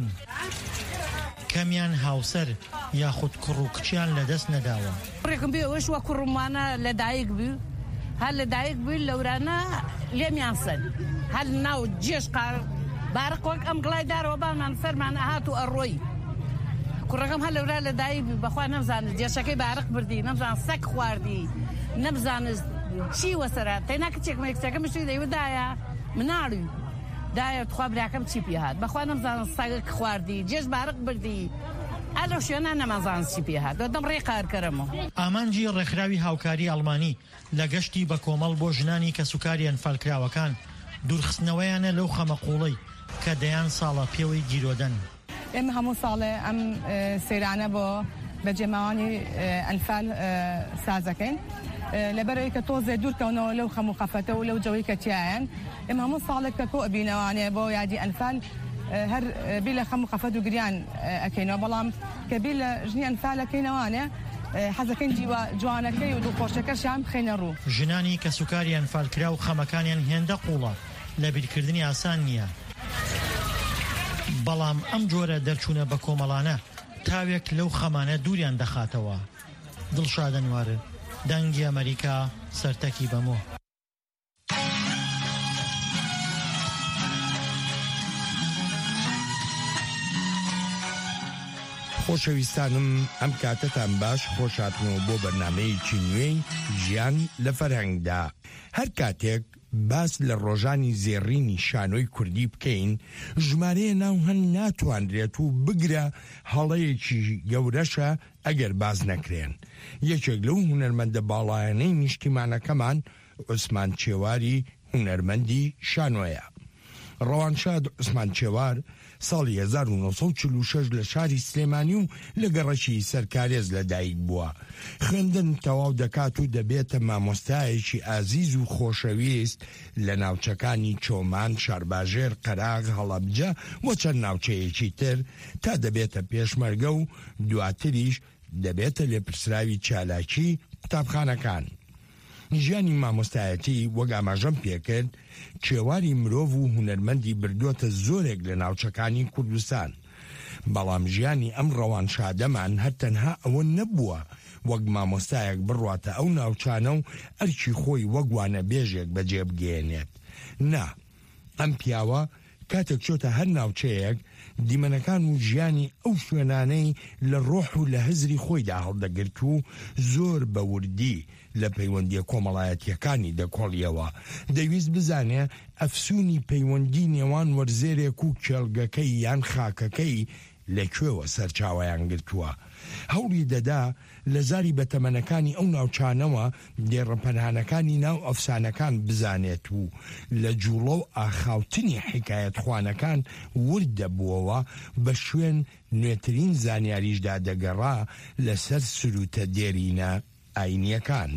کەمیان هاوسەر یاخود کوڕ و کچیان لەدەست نەداوە. ڕێکم بێ ئەوەش وە کوڕمانە لەدایک بوو هەر لەدایک بووی لەورانە لێمیان سەر هەر ناو جێش قار بارق وەک ئەم گڵای دارەوە بامان فەرمانە هات و ئەڕۆی کوڕەکەم هەر لەورا لەدایک بوو بەخوا نەمزانست جێشەکەی بارق بردی نەمزان سەک خواردی نەمزانست چی وەسەرە تەینا کچێکمە کچەکە مشتی دەیوەدایە مناڵی دایە تخوا براکەم چی پێ هات بەخوا نەمزانست سەگک خواردی جێش بارق بردی ئەلەو شوێنە نەمەزانست چی پێ هات دەم ڕێ قارکەرەمەوە. ئامانجی ڕێکخراوی هاوکاری ئەڵمانی لە گەشتی بە کۆمەڵ بۆ ژنانی کە سوکاری ئەنفالکراوەکان دوورخستنەوەیانە لەو خەمەقوڵەی کە دەیان ساڵە پێوەی گیرۆدەن. ئێمە هەموو ساڵێ ئەم سەیرانە بۆ بەجێماوانی ئەنفال سازەکەین لەبەرەوەی کە تۆزێ دوورکەونەوە لەو خەم و خەفەتە و لەو جەوەی کە تیایەن. ئێمە هەموو ساڵێک کە کۆ ئەبینەوانێ بۆ یادی ئەنفال هەر بی لە خەم و خەفەت و گریان ئەکەینەوە بەڵام کە بی لە ژنی ئەنفالەکەینەوانێ حەزەکەین جوانەکەی و دووخۆشەکەشیان بخەینە ڕوو. ژنانی کە سوکاری ئەنفالکرا و خەمەکانیان هێندە قوڵە لە بیرکردنی ئاسان نییە، بەڵام ئەم جۆرە دەرچوونە بە کۆمەڵانە تاوێک لەو خەمانە دووریان دەخاتەوە. دڵشاد ئەنوەر، دەنگی ئەمریکا، سەرتەکی بەمۆ. خۆشەویستانم ئەم کاتتان باش خۆشاتنەوە بۆ بەرنامەیەکی نوێی ژیان لە فەرهەنگدا. هەر کاتێک باس لە ڕۆژانی زێڕینی شانۆی کوردی بکەین ژمارەیە ناو هەن ناتوانرێت و بگرە هەڵەیەکی گەورەشە ئەگەر باز نەکرێن. یەکێک لەو هونەرمەندە باڵایانەی نیشتیمانەکەمان عوسمان چێواری هونەرمەندی شانۆیە. ڕەوانشاد عوسمان چێوار ساڵی 1946 لە شاری سلێمانی و لە گەڕەکی سەرکارێز لەدایک بووە. خوێندن تەواو دەکات و دەبێتە مامۆستایەکی ئازیز و خۆشەویست لە ناوچەکانی چۆمان، شارباژێر، قەراغ، هەڵەبجە و چەند ناوچەیەکی تر تا دەبێتە پێشمەرگە و دواتریش دەبێتە لێپرسراوی چالاکی قوتابخانەکان. ژیانی مامۆستایەتی وەک ئاماژەم پێکرد چێواری مرۆڤ و هونەرمەندی بردووەتە زۆرێک لە ناوچەکانی کوردستان. بەڵام ژیانی ئەم ڕەوانشادەمان هەر تەنها ئەوە نەبووە وەک مامۆستایەک بڕواتە ئەو ناوچانە و ئەرکی خۆی وەک وانە بێژێک بەجێ بگەێنێت. نا، ئەم پیاوە کاتێک چۆتە هەر ناوچەیەک دیمەنەکان و ژیانی ئەو شوێنانەی لە ڕۆح و لە هزری خۆیدا هەڵدەگرت و زۆر بەوردی لە پەیوەندیە کۆمەڵایەتیەکانی دەکۆڵیەوە. دەویست بزانێ ئەفسوونی پەیوەندی نێوان وەرزێرێک و کێڵگەکەی یان خاکەکەی لەکوێوە سەرچاوەیان گرتووە. هەوڵی دەدا لە زاری بەتەمەنەکانی ئەو ناوچانەوە دێڕەپەنهانەکانی ناو ئەفسانەکان بزانێت و لە جوڵە و ئاخاوتنی حکایەت خوانەکان ورد دەبووەوە بە شوێن نوێترین زانیاریشدا دەگەڕا لەسەر سروتە دێرینە ئاینیەکان.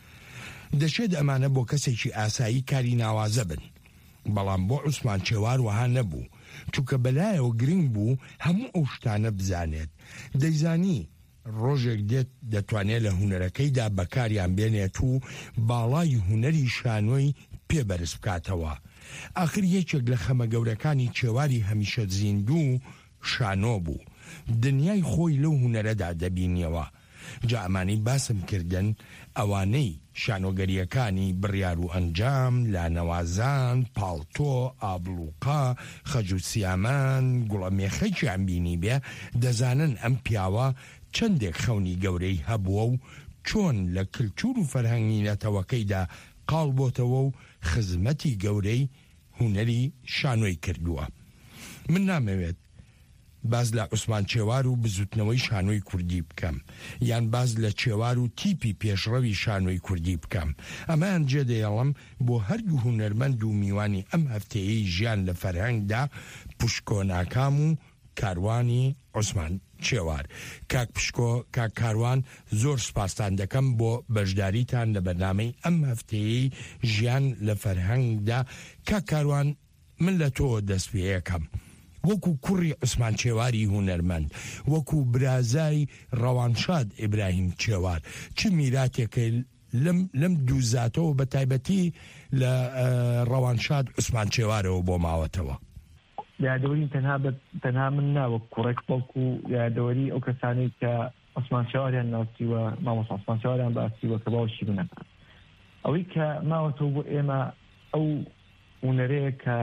دەشێت ئەمانە بۆ کەسێکی ئاسایی کاری ناوازە بن، بەڵام بۆ عوسمان چێوار وها نەبوو، چونکە بەلایەوە گرنگ بوو هەموو ئەو شتانە بزانێت. دەیزانی ڕۆژێک دێت دەتوانێت لە هونەرەکەیدا بەکاریان بێنێت و باڵای هونەری شانۆی پێبەرز بکاتەوە. ئاخر یەکێک لە خەمە گەورەکانی چێواری هەمیشە زیندوو شانۆ بوو. دنیای خۆی لەو هونەرەدا دەبینیەوە. جا ئەمانەی باسم کردن ئەوانەی شانۆگەریەکانی بڕیار و ئەنجام، لانەوازان، پاڵتۆ، ئابلوقا، خەج و سیامان، گوڵەمێخەیان بینی بێ دەزانن ئەم پیاوە چەندێک خەونی گەورەی هەبووە و چۆن لە کلتور و فەرهەنگی نەتەوەکەیدا قاڵ بۆتەوە و خزمەتی گەورەی هونەری شانۆی کردووە. من نامەوێت باز لە عوسمان چێوار و بزوتنەوەی شانۆی کوردی بکەم، یان باز لە چێوار و تیپی پێشڕەوی شانۆی کوردی بکەم. ئەمەیان جێدەیەڵم بۆ هەردوو هونەرمەند و میوانی ئەم هەفتەیەی ژیان لە فەرهەنگدا پشکۆ ناکام و کاروانی عوسمان چێوار. کاک پشکۆ، کاک کاروان، زۆر سپاسان دەکەم بۆ بەشداریتان لە بەرنامەی ئەم هەفتەیەی ژیان لە فەرهەنگدا. کاک کاروان، من لە تۆ دەست پێ یەکەم. وەکو کوڕی عوسمان چێواری هونەرمەند، وەکو برازای ڕەوانشاد ئیبراهیم چێوار، چ میراتێکە لەم دوو زاتەوە بە تایبەتی لە ڕەوانشاد عوسمان چێوارەوە بۆ ماوەتەوە؟ یادەوەری تەنها من ناوە کوڕێک بەڵکو یادەوەری ئەو کەسانی کە عوسمان چێواریان ناسیوە، مامۆستا عوسمان چێواریان باسیوە کە باوشی منە. ئەوەی کە ماوەتەوە بۆ ئێمە ئەو هونەرەیە کە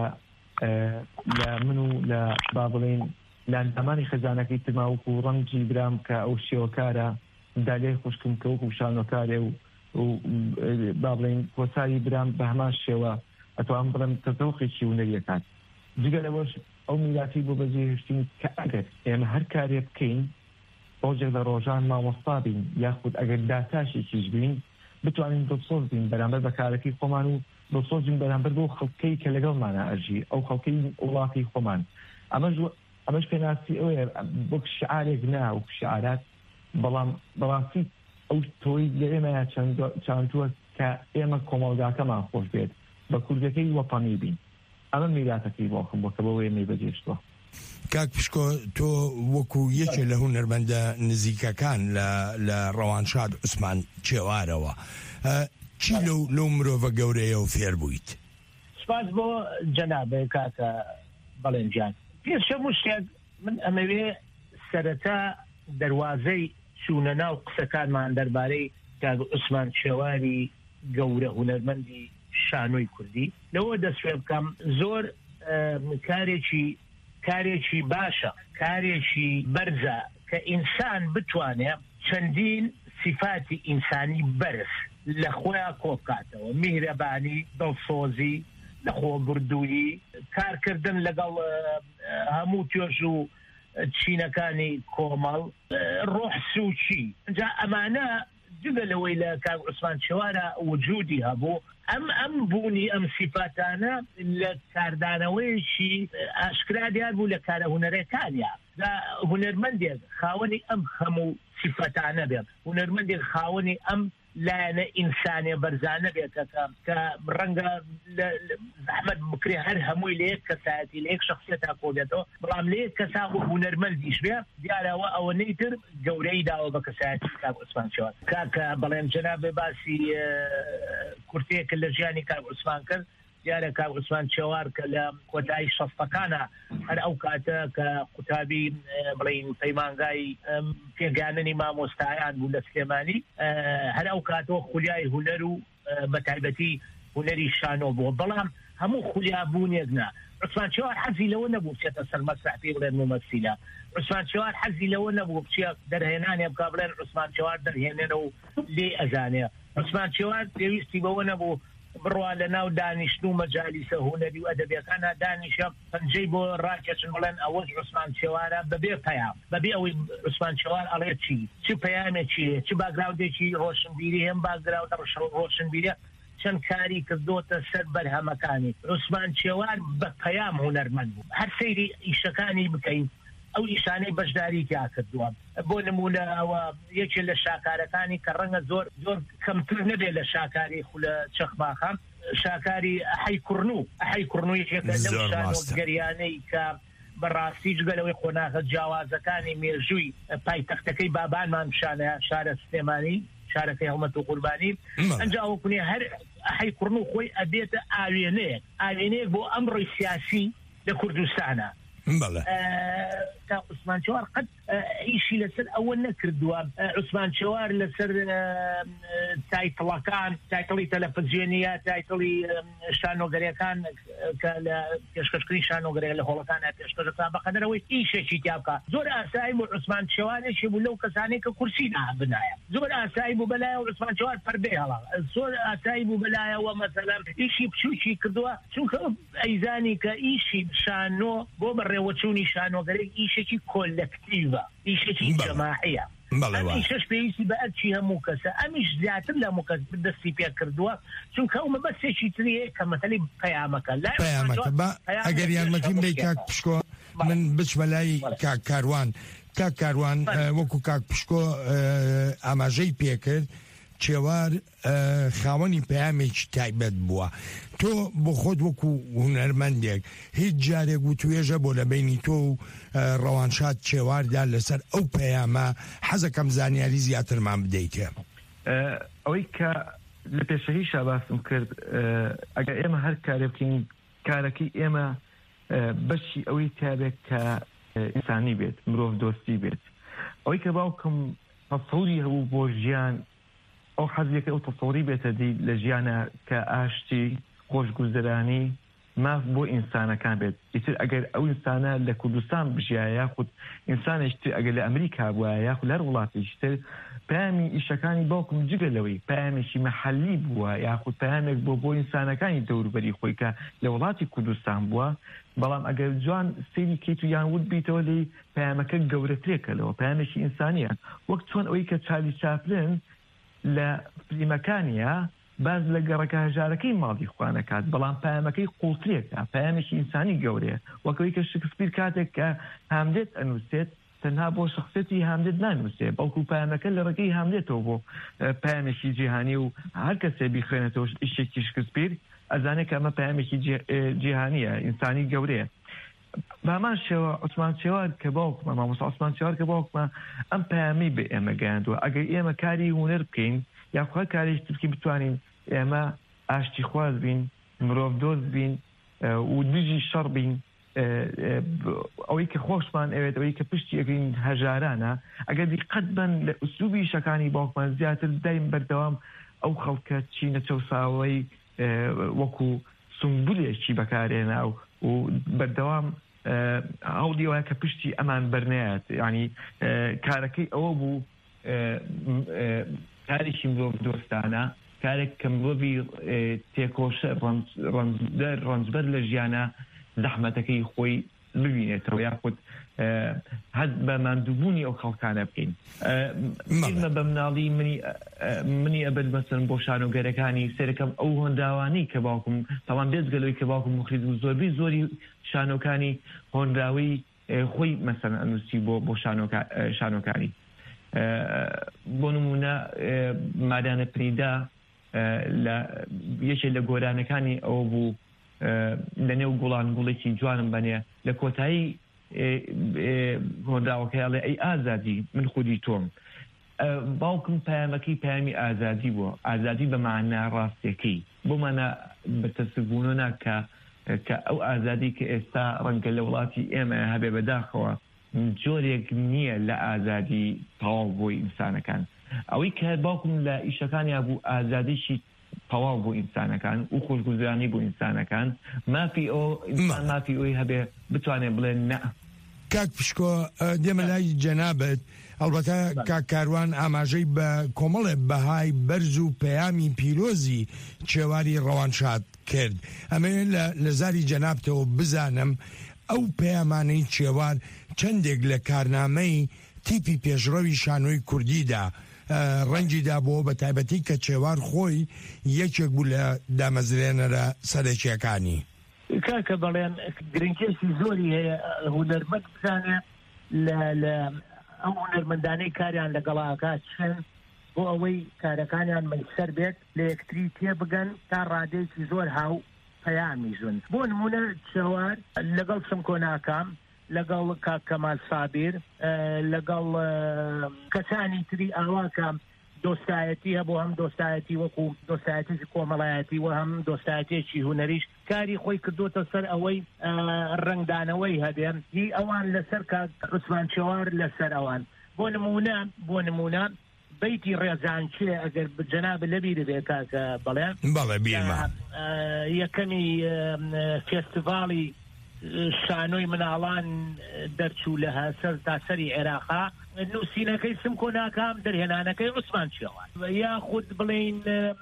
لە من و لە با بڵێن لە ئەندامانی خەزانەکەی ترماوەکو ڕەنگی برام کە ئەو شێوەکارە دالێ خوشکم کە وەکو شانۆکارێ و با بڵێن کۆسایی برام بە هەمان شێوە ئەتوان بڵێم تەزەوقێکی هونەریەکان. جگەلەوەش ئەو میراتی بۆ بەجێهێشتین کە ئەگەر ئێمە هەر کارێ بکەین ڕۆژێک لە ڕۆژان مامۆستا بین یاخود ئەگەر داتاشێکیش بین بتوانین دڵسۆز بین بەرامبەر بە کارەکەی خۆمان و دڵسۆزین بەرامبەر بۆ خەڵکەی کە لەگەڵمانە ئەژی، ئەو خەڵکەی وڵاتی خۆمان. ئەمەش پێناسی ئەوەیە بۆ شعارێک نا و شعارات، بەڵام بەڕاستی ئەو تۆی لە ئێمەیە چاندووە کە ئێمە کۆمەڵگاکەمان خۆش بێت بە کوردەکەی وەپەنی بین. ئەمە میراتەکەی بۆخم بۆ کە بەوە ئێمەی بەجێشتووە. کاک پشکۆ، تۆ وەکو یەکێ لە هونەرمەندە نزیکەکان لە ڕەوانشاد عوسمان چێوارەوە، چی لەو مرۆڤە گەورەیە و فێر بوویت؟ سپاس بۆ جەنابێ کاکە بەڵێنجان. پێش هەموو شتێک من ئەمەوێ سەرەتا دەواازەی چوونە ناو قسەکانمان دەربارەی کاک عوسمان چێواری گەورە هونەرمەندی شانۆی کوردی لەوە دەست پێ بکەم. زۆر کارێکی باشە، کارێکی بەرزە، کە ئینسان بتوانێت چەندین صفاتی ئینسانی بەرز لە خۆیان کۆبکاتەوە، میهرەبانی، دڵسۆزی، لەخۆبردوویی، کارکردن لەگەڵ هەموو توێژ و چینەکانی کۆمەڵ، ڕۆح سوچی. اینجا ئەمانە جگە لەوەی لە کاک عوسمان چێوارە وجودی هەبوو، ئەم بوونی ئەم سیفاتانە لە کاردانەوەیشی ئاشکرا دیار بوو لە کارە هونەرەکانیان. هونەرمەندێک خاوەنی ئەم هەموو سیفەتانە بێت، هونەرمەندێک خاوەنی ئەم لایەنە ئینسانیە بەرزانە بێتە کە ڕەنگە زەحمەت بکرێ هەر هەمووی لە یەک کەسایەتی لە یەک شخصیەتا کۆ بێتەوە، بەڵام لە یەک کەسا هونەرمەندیش بێ دیارەوە ئەوەنەی تر گەورەی داوە بە کەسایەتی کاک عوسمان چێوار. کاکە بەڵێن جەنابێ باسی کورتەیەکە لە ژیانی کاک عوسمان کرد، دیارە کاک عوسمان چێوار کە لە کۆتایی شەستەکانە هەر ئەو کاتە کە قوتابی بڵین پەیمانگای پێگاننی مامۆستایان بوو لە سلێمانی، هەر ئەو کاتەوە خولیای هونەر و بە تایبەتی هونەری شانۆ بووە، بەڵام هەموو خولیابوونێک نا. عوسمان چێوار حەزی لەوە نەبوو بچێتە سەر مەسرح پێ بڵێن ممەسیلە، عوسمان چێوار حەزی لەوە نەبوو بچێ دەرهێنانێ بکا بڵێن عوسمان چێوار دەرهێنێنە و لێ ئەزانێ. عوسمان چێوار پێویستی بەوە نەبوو بڕوا لە ناو دانیشتن و مەجالیسە هونەری و ئەدەبیەکانە دانیشە پەنجەی بۆ ڕاکێچن بڵێن ئەوەش عوسمان چێوارە بەبێ پەیام، بەبێ ئەوەی عوسمان چێوار ئەڵێ چ پەیامێکی چ باگراودێکی ڕۆشنبیری هەم باگراودە ڕۆشنبیریە چەند کاری کردوتە سەر بەرهەمەکانی. عوسمان چێوار بە پەیام هونەرمەند بوو. هەر سەیری ئیشەکانی بکەین ئەو ئیشانەی بەشداری تیا کردووە. بۆ نمونە ئەوە یەکێ لە شاکارەکانی کە ڕەنگە زۆر کەمتر نەبێت لە شاکاری خولە چەخماخە، شاکاری ئەحەی کوڕنوو یەکێکە لەو شانۆگەریانەی کە بەڕاستی جگەلەوەی خۆناغە جیاوازەکانی مێژووی پایتەختەکەی بابانمان پیشانەیە شارە سلێمانی، شارەکەی هەڵمەت و قوربانی. ئەنجا ئەوکونێ هەر ئەحەی کوڕنوو خۆی ئەبێتە ئاوێنەیەک بۆ ئەمڕۆی سیاسی لە کوردستانە. عوسمان چێوار قەت ئیشی لەسەر ئەوە نەکردووە. عوسمان چێوار لەسەر تایتڵەکان، تایتڵی تەلەڤیزیۆنیە، تایتڵی شانۆگەریەکان کە لە پێشکەشکردنی شانۆگەریە لە هۆڵەکانە پێشکەشەکان بەقەدەرەوەی ئیشێکی تیا بکە. زۆر ئاسایی بوو عوسمان چێوارێکی بوو لەو کەسانەی کە کورسی بنایە، زۆر ئاسایی بوو بەلایەوە عوسمان چێوار پەردەی هەڵا، زۆر ئاسایی بوو بەلایەوە مەسەلەن ئیشی بچووکی کردووە، چونکە ئەیزانی کە ئیشی شانۆ بۆ بەڕێوەچوونی شانۆگەرێک ئیشێکی کۆلەکتیڤە، ئیشێکی جەماعیە. ئیشەش پێویستی بە ئەرچی هەموو کەسە، ئەمیش زیاتر لە هەموو کەس دەستی پێ کردووە، چونکە ئەومە بەسێکی تریە کە مەتەلی پەیامەکە ئەگەر یارمەتیم دەی کاک پشکۆ من بچمە لای کاک کاروان وەکو کاک پشکۆ ئاماژەی پێکرد چێوار خاوەنی پەیامێکی تایبەت بووە. تۆ بۆ خۆت وەکو هونەرمەندێک هیچ جارێک و توێژە بۆ لە بینی تۆ و ڕەوانشاد چێواردا لەسەر ئەو پەیامە حەزەکەم زانیاری زیاترمان بدەیتێ؟ ئەوەی کە لە پێشەهیشا باسم کرد، ئەگەر ئێمە هەر کارێ بکەین کارەکەی ئێمە بەشی ئەوەی تابێت کە ئینسانی بێت، مرۆڤ دۆستی بێت. ئەوەی کە باوکم تەسەوری هەبوو بۆ ژیان، ئەو حەزیەکە ئەو تەسەوری بێتە دی لە ژیانە کە ئاشتی خۆشگوزەرانی ماف بۆ ئینسانەکان بێت. ئیتر ئەگەر ئەو ئینسانە لە کوردستان بژیایە یاخود ئینسانێکتر ئەگەر لە ئەمریکا بووە یاخود لەر وڵاتێکتر، پەیامی ئیشەکانی باوکم جگە لەوەی پەیامێکی مەحەلی بووە یاخود پەیامێک بۆ ئینسانەکانی دەوروبەری خۆی کە لە وڵاتی کوردستان بووە، بەڵام ئەگەر جوان سەیری کەیت و یانود بیتەوە لی پەیامەکە گەورەترێکەوە، پەیامێکی ئینسانیە. وەک چۆن ئەوەی کە چارلی چاپلن لە فلیمەکانیە باز لە گەڕەکە هەژارەکەی ماڵی خوانەکات، بەڵام پەیامەکەی قوڵترێکە، پەیامێکی ئینسانی گەورەیە. وەکەوەی کە شکسپیر کاتێک کە هاملێت ئەنووسێت تەنها بۆ شخصێتی هاملێت نانووسێ، بەڵکو پەیامەکە لە ڕێگەی هاملێتەوە بۆ پەیامێکی جیهانی و هەر کەسێ بیخوێنێتەوە ئیشێکی شکسپیر ئەزانێت کە ئەمە پەیامێکی جیهانیە، ئینسانی گەورەیە. بامان شێوە عوسمان چێوار کە باوکمە، مامۆستا عوسمان چێوار کە باوکمە ئەم پەیامی بە ئێمە گەیاندووە. ئەگەر ئێمە کاری هونەر بکەین یاخوا کارێکی ترکی بتوانین ئێمە ئاشتی خواز بین، مرۆڤ دۆست بین و دژی شەڕ بین، ئەوەی کە خۆشمان ئەوێت ئەوەی کە پشتی ئەگەین هەژارانە، ئەگەر دیقەت بن لە ئوسلوبی شەکانی باوکمان زیاتر دایم بەردەوام ئەو خەڵکە چینە چەوساوەی وەکو سنبولێکی بەکارێنا و بەردەوام هەوڵیەوە کە پشتی ئەمان بەرنایەت ینی کارەکەی ئەوە بوو کارێکی مرۆڤ دۆستانە کارێک کە مرۆڤی تێکۆشە ڕەنجبەر لە ژیانە زەحمەتەکەی خۆی ببینێتەوە یاخود هەد بە ماندووبوونی ئەو خەڵکانە بکەین مە بە مناڵی منی ئەبد مەسەن بۆ شانۆگەرەکانی سەرەکەم ئەو هۆنداوانی کە باوکم تاوان بێزگەلەوەی کە باوکم مخریز و زۆربەی زۆری شانۆکانی هۆنداوی خۆی مەسەن ئەنووسی بۆ شانۆکانی بۆ نمونە مادانە پریدا یەکێک لە گۆرانەکانی ئەوە بوو لە نێو گوڵان گوڵێکی جوانم بەنێ لە کۆتایی هۆنداوەکەیاڵێ ئەی ئازادی من خودی تۆم باوکم پەیامەکەی پەیامی ئازادی بووە ئازادی بە معنای ڕاستیەکەی بۆمانە بەتەسبوونەوە کە ئەو ئازادی کە ئێستا ڕەنگە لە وڵاتی ئێمە هەبێ بەداخەوە جۆرێک نییە لە ئازادی تەواو بۆی ئینسانەکان ئەوەی کە باوکم لە ئیشەکانیا بوو ئازادیشی تەواو بۆ ئینسانەکان و خۆشگوزارانی بۆ ئینسانەکان مافی ئەوی هەبێ بتوانێت بڵێن نە کاک پشکۆ دێمە لای جەنابەت ئەلبەتە کاک کاروان ئاماژەی بە کۆمەڵێ بەهای بەرز و پەیامی پیرۆزی چێواری ڕەوانشاد کرد ئەمەوێت لە زاری جەنابتەوە بزانم ئەو پەیامانەی چێوار چەندێک لە کارنامەی تیپی پێشڕەوی شانۆی کوردیدا ڕەنگیدا بۆ بە تایبەتی کە چێوار خۆی یەکێک بوو لە دامەزرێنەرە سەرەکیەکانی کاکە بەڵێن گرنگێکی زۆری هەیە هونەرمەند بزانێ لە ئەم هونەرمەندانەی کاریان لەگەڵاکات چن بۆ ئەوەی کارەکانیان مەسەر بێت لە یەکتری تێبگەن تا ڕادەیەکی زۆر هاو پەیامی ژون بۆ نمونە چێوار لەگەڵ سمکۆناکام لەگەڵ کاک کەمال سابیر لەگەڵ کەسانی تری ئاواکە دۆستایەتی هەبوو هەم دۆستایەتی وەکو دۆستایەتێکی کۆمەڵایەتی و هەم دۆستایەتێکی هونەریش کاری خۆی کردوتە سەر ئەوەی ڕنگدانەوەی هەبێن هی ئەوان لەسەر کاک عوسمان چێوار لەسەر ئەوان بۆ نمونە بەیتی ڕێزانچێ ئەگەر جەناب لەبیر بێ کاکە بەڵێ بیرمە یەکەمی فێستیڤاڵی شانۆی مناڵان دەرچوو لە هەسەر تا سەری عێراقا نووسینەکەی سمکۆناکام دەرهێنانەکەی عوسمان چێوار یاخود بڵین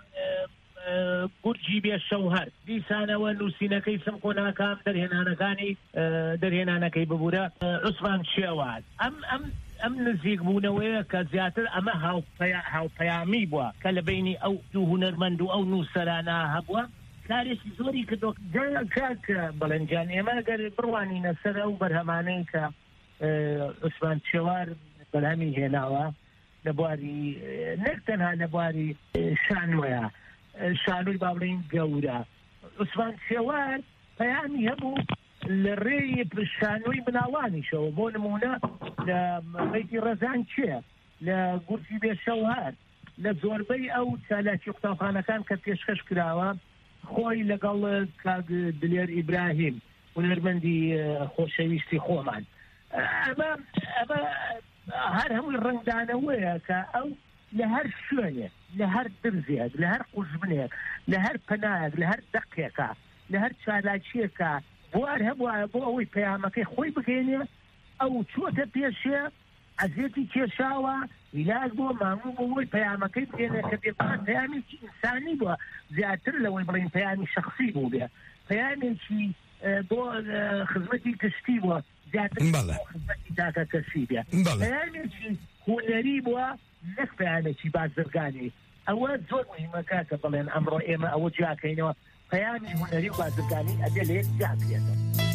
گورجی بێشەوهەر دیسانەوە نووسینەکەی سمکۆناکام دەرهێنانەکەی ببوورە عوسمان چێوار ئەم نزیک بوونەوەیە کە زیاتر ئەمە هاوپەیامی بووە کە لە بینی ئەو دوو هونەرمەند و ئەو نووسەرانە هەبووە کارێکی زۆری کردو کاک بەڵێنجان ئێمە گەر بڕوانینە سەر ئەو بەرهەمانەی کە عوسمان چێوار بەرهەمی هێناوە لە بواری نەک تەنها لە بواری شانۆیە شانۆی با بڵێین گەورە عوسمان چێوار پەیامی هەبوو لە ڕێی شانۆی مناڵانیشەوە بۆ نمونە لە بەیتی ڕەزان چێ لە گورجی بێشەوهەر لە زۆربەی ئەو چالاکی قوتابخانەکان کە پێشکەش کراوە خۆی لەگەڵ کاک دلێر ئیبراهیم هونەرمەندی خۆشەویستی خۆمان ئەمە هەر هەمووی ڕنگدانەوەیە کە ئەو لە هەر شوێنێ لە هەر درزێک لە هەر قوژبنێک لە هەر پەنایەک لە هەر دەقێکە لە هەر چالاکیەکە بوار هەبووە بۆ ئەوەی پەیامەکەی خۆی بگەێنێ ئەو چۆتە پێشێ ئەزیەتی کێشاوە عیلاج بۆ ماموو بۆی پەیامەکەی بگەێنێ کە بێکوان پەیامێکی ئینسانی بووە زیاتر لەوەی بڵین پەیامی شخصی بوو بێ پەیامێکی بۆ خزمەتی کەشتی بووە زیاتر خزمەتی تاکە کەسی بێ پەیامێکی هونەری بووە نەک پەیامێکی بازرگانی ئەوە زۆر مهمەکە کە بڵێن ئەمڕۆ ئێمە ئەوە جیاکەینەوە پەیامی هونەری و بازرگانی ئەدێ لە یەک جیاکرێتەوە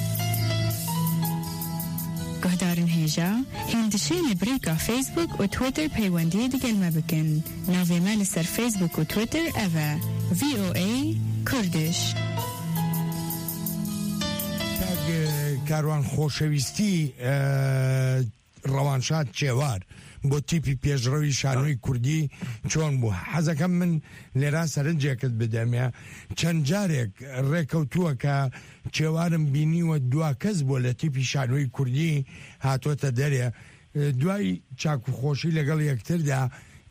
گهدارن هێژا هێندشەی لە بریکا فیسبوک و تویتر پەیوەندی دیگەلمە بکەن ناوێمە لەسەر فیسبوک و تویتر ئەوە VOA کوردش کاروان خۆشەویستی ڕەوانشاد چێوار بۆ تیپی پێشڕەوی شانۆی کوردی چۆن بوو حەزەکەم من لێرا سەرنجێکت بدەمێ چەند جارێک ڕێکەوتووە کە چێوارم بینیوە دوا کەس بۆ لە تیپی شانۆی کوردی هاتوۆتە دەرێ دوای چاکوخۆشی لەگەڵ یەکتردا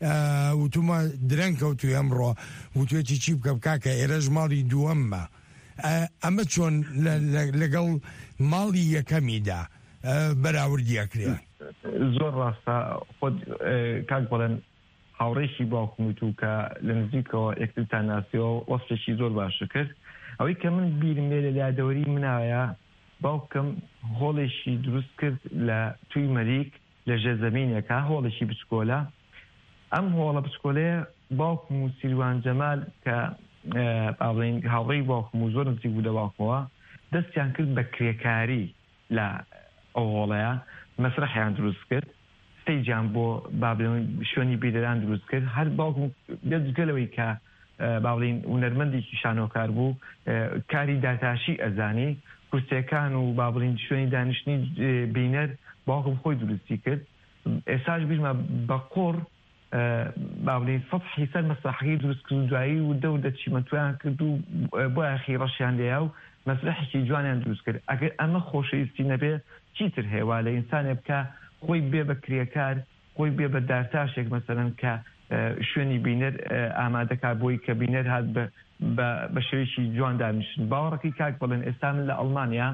وتومە درەنگ کەوتوی ئەمڕۆ وتوێتی چی بکەم کاکە ئێرەش ماڵی دووەممە ئەمە چۆن لەگەڵ ماڵی یەکەمیدا بەراوردیەکرێ؟ زۆر ڕاستە خۆت کاک بڵێن هاوڕێشی باوکموت و کە لە نزیکەوە یەکترتان ناسیەوە وەستێکی زۆر باشە کرد. ئەوەی کە من بیرم لێ لە لادەوەری منایە باوکم هۆڵێکی دروست کرد لە توی مەریک لە ژێزەمینێکە هۆڵێکی بچکۆلە. ئەم هۆڵە بچکۆلەیە باوکم و سیروان جەمال کە هاوڕێی باوکم و زۆر نزیک بوو لە باوکمەوە دەستیان کرد بە کرێکاری لە ئەو هۆڵەیە مەسرحیان دروست کرد، ستەیجیان بۆ شوێنی بیرەران دروست کرد. هەر باوکم دەستگەلەوەی کە باڵین هونەرمەندێکی شانۆکار بوو کاری داتاشی ئەزانی کورسەکان و بابڵین شوێنی دانیشتنی بینەر باوکم خۆی دروستی کرد. ئێساش بیرمە بە قۆڕ باڵین سەطحی سەر مەسرحەکەی دروست کرد و دوایی و دەور دەچیمەتویان کرد و بۆ ئاخی ڕەشیان لێیا و مەسرحێکی جوانیان دروست کرد. ئەگەر ئەمە خۆشەویستی نەبێ چیتر هێوا لە ئینسانێ بکە خۆی بێ بە کرێکار، خۆی بێ بە دارتاشێک مەسەرەن کە شوێنی بینەر ئامادەکە بۆی کە بینەر هات بە شێوەیەکی جوان دانیشتن. باوەڕەکەی کاک بڵێن ئێستا من لە ئەڵمانیا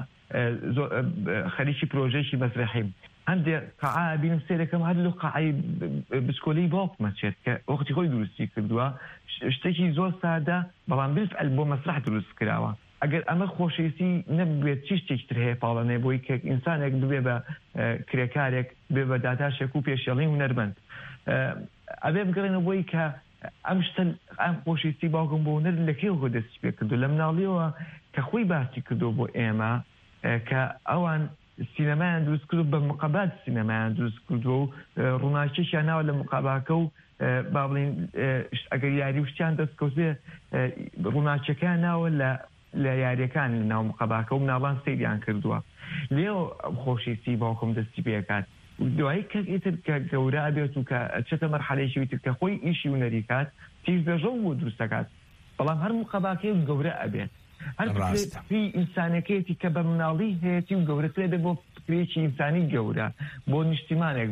خەریکی پرۆژەیەکی مەسرحیم هەندێک قەعا بینم سێرەکەم هەر لە قەعای بچکۆلەی باوکمە چێت کە وەختی خۆی دروستی کردووە شتێکی زۆر سادە بەڵام بالفعل بۆ مەسرح دروست کراوە. ئەگەر ئەمە خۆشەویستی نەبێت چی شتێکتر هەیە پاڵەنێ بۆی کە ئینسانێک ببێ بە کرێکارێک بێ بە داتاشێک و پێشێڵی هونەرمەند ئەبێ بگەڕێنە بۆی کە ئەم شتە ئەم خۆشەویستی باوکم بۆ هونەر لەکێوە دەستی پێ کردو لە مناڵیەوە کە خۆی باسی کردو بۆ ئێمە کە ئەوان سینەمایان دروست کردو بە مقابات سینەمایان دروست کردو و ڕووناکیشیان ناوە لە مقاباکە و با بڵین ئەگەر یاری وشتیان دەستکەوتێ ڕووناکیەکان ناوە لە یاریەکان لە ناو مقاباکە و مناڵان سەیریان کردووە. لێو خۆشەویستی باوکم دەستی پێکات. دوایی کەس ئیتر کە گەورە بێت و کە چێتە مەرحەلەیەکی ویتر کە خۆی ئیشی هونەری کات تیژبێژە بۆ دروستەکات بەڵام هەر مقاباکەی گەورە ئەبێت هەر پی ئینسانەکەیەتی کە بە مناڵی هەیەی و گەورەترێ بێت بۆ فکرێکی ئینسانی گەورە بۆ نیشتیمانێک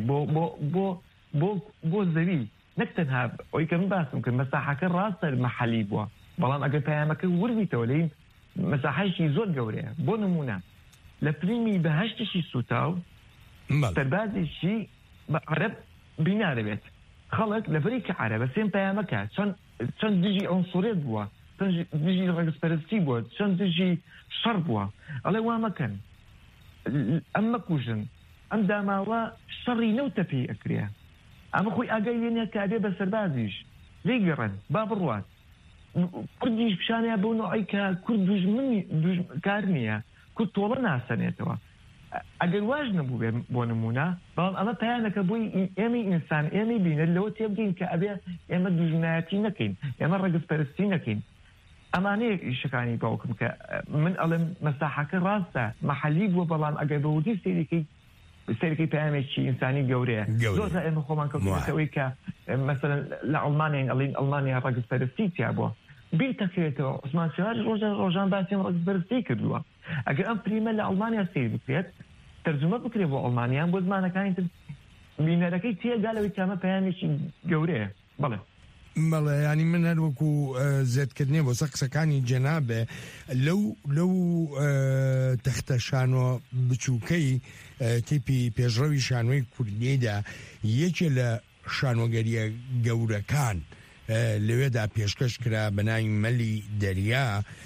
بۆ زەوی نەک تەنها ئەوەی کە من باسم کرد مەساحەکە ڕاستە مەحەلی بووە بەڵام ئەگەر پەیامەکە وردیتەوە لەین مەساحەیەکی زۆر گەورەیە. بۆ نمونە لە پریمی بەهەشتێکی سوتاو سەربازێکی بە عەرەب بینارە بێت خەڵک لەبەری کە عەرەبە سێم پەیامەکە چەند دژی ئەنسوڕێت بووە، چەند دژی ڕەگەزپەرستی بووە، چەند دژی شەڕ بووە ئەڵێ وا مەکەن ئەم مەکوژن ئەم داماوە شەڕی نەوتە پێی ئەکرێ ئەمە خۆی ئاگای لێنە کابێ بە سەربازیش لێ گەڕن با بڕوات کوردیش پیشانەیە بۆ نوعی کە کورد کار نییە کورد تۆڵە ناسەنێتەوە. ئەگەر واژ نەبوو بێ بۆ نمونە بەڵام ئەمە پەیانەکە بۆی ئێمەی ئینسان ئێمەی بینێت لەوە تێبگەین کە ئەبێ ئێمە دوژمنایەتی نەکەین ئێمە ڕەگەزپەرستی نەکەین. ئەمانەیە ئیشەکانی باوکم کە من ئەڵێم مەساحەکە ڕاستە مەحەلی بووە بەڵام ئەگەر بەوردی سەیرەکەی پەیامێکی ئینسانی گەورەیە زۆر ئێمە خۆمان کەوتەوەی کە مەسەلەن لە ئەڵمانیان ئەڵین ئەڵمانیا ڕەگەزپەرستی تیا بووە بیر تەکرێتەوە عوسمان سیواج ڕۆژان باسیێن ڕەگەزپەرستی کردووە. ئەگەر ئەم پریمە لە ئەڵمانیا سیر بکرێت تەرجمە بکرێت بۆ ئەڵمانیان بۆ زمانەکانی تر بینەرەکەی تێگالەوەی کامە پەیامێکی گەورەیە. بەڵێ بەڵێ ینی من هەروەکو زێدکردنێ بۆ سە قسەکانی جەنابێ لەو تەختە شانۆ بچووکەی تیپی پێشڕەوی شانۆی کوردیدا یەکێ لە شانۆگەریە گەورەکان لەوێدا پێشکەش کرا بە ناوی مەلی دەریا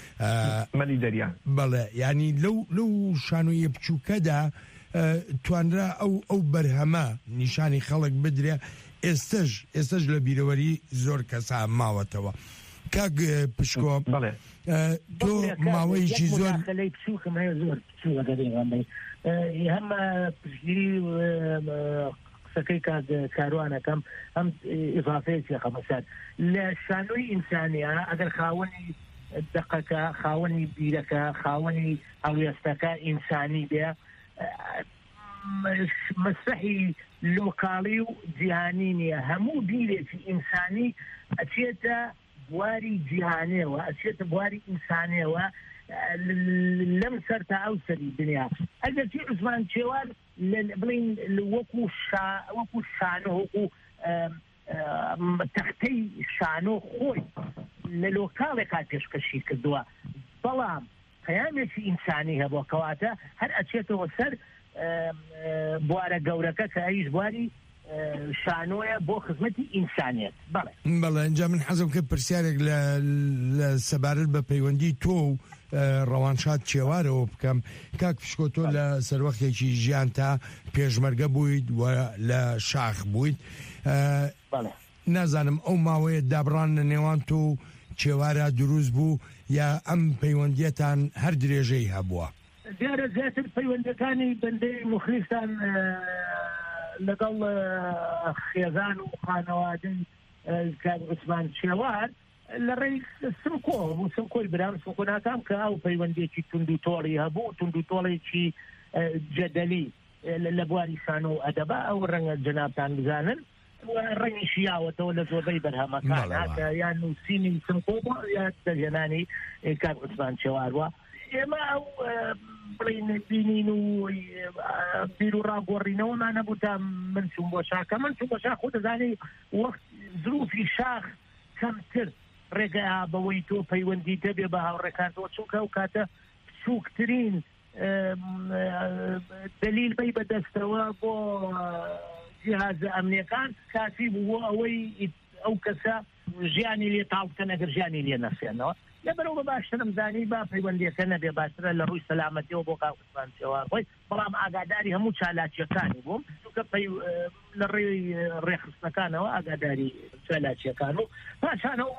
بەڵێ ینی لەو شانۆیە بچووکەدا توانرا ئەو بەرهەمە نیشانی خەڵک بدرێ ئێستش لە بیرەوەری زۆر کەسا ماوەتەوە. کاک پشکۆ تۆ ماوەیەکی زۆر هەمە پشگیری قسەکەی کاروانەکەم ئەم ئیضافەیەکی خەمەسات لە شانۆی ئینسانیە ئەگەر خاوەنی دقەکە خاوەنی بیرەکە خاوەنی هەڵوێستەکە ئینسانی بێ مەسرحی لۆکاڵی و جیهانی نییە هەموو بیرێکی ئینسانی ئەچێتە بواری جیهانێەوە ئەچێتە بواری ئینسانێەوە لەم سەر تا ئەو سەری دنیا. ئەگەر چی عوسمان چێوان بڵین وەکو شانۆ وەکو تەختەی شانۆ خۆی لە لۆکاڵێکا پێشکەشی کردووە بەڵام پەیامێکی ئینسانی هەبووە کەواتە هەر ئەچێتەوە سەر بوارە گەورەکە کە ئەویش بواری شانۆیە بۆ خزمەتی ئینسانیەت. بەڵێ اینجا من حەزم کرد پرسیارێک لە سەبارەت بە پەیوەندی تۆ و ڕەوانشاد چێوارەوە بکەم. کاک پشکۆ تۆ لە سەروەختێکی ژیان تا پێشمەرگە بوویت و لە شاخ بوویت، نازانم ئەو ماوەیە دابڕان لە نێوان تۆ و چێوارە دروست بوو یا ئەم پەیوەندیەتان هەر درێژەی هەبووە؟ دیارە زیاتر پەیوەندەکانی بەندەی مخلیسان لەگەڵ خێزان و خانەوادەی کاک عوسمان چێوار لە ڕێی سمکۆ بوو، سمکۆی برام سمکۆناکام کە ئەو پەیوەندێکی تونند و تۆڵی هەبوو، تونند و تۆڵێکی جەدەلی لە بواری شانۆ و ئەدەبا ئەو ڕەنگە جەنابتان بزانن ڕەنگی شیاوەتەوە لە زۆربەی بەرهەمەکان کە یان نووسینی سمکۆ یا دەژێنانی کاک عوسمان چێواروە. ئێمە ئەو بڵین بینین و بیر و ڕاگۆڕینەوەمان نەبوو تا من چوم بۆ شاخ، کە من چوم بۆ شاخ خۆ دەزانی وەخت زروفی شاخ کەمتر ڕێگەیا بەوەی تۆ پەیوەندی دەبێ بە هاوڕێکانەوە، چونکە ئەو کاتە بچووکترین دلیل بەی بەدەستەوە بۆ جیهازە ئەمنیەکان کافی بوو ئەوەی ئەو کەسە ژیانی لێ تاڵکەن ئەگەر ژیانی لێ نەسێنەوە. لەبەرەوە باشترم زانی با پەیوەندیەکە نەبێ، باشترە لە ڕووی سەلامەتیەوە بۆ کاک عوسمان چێوار خۆی، بەڵام ئاگاداری هەموو چالاکیەکانی بووم، چونکە لە ڕێی ڕێخستنەکانەوە ئاگاداری چالاکیەکان و پاشانەوە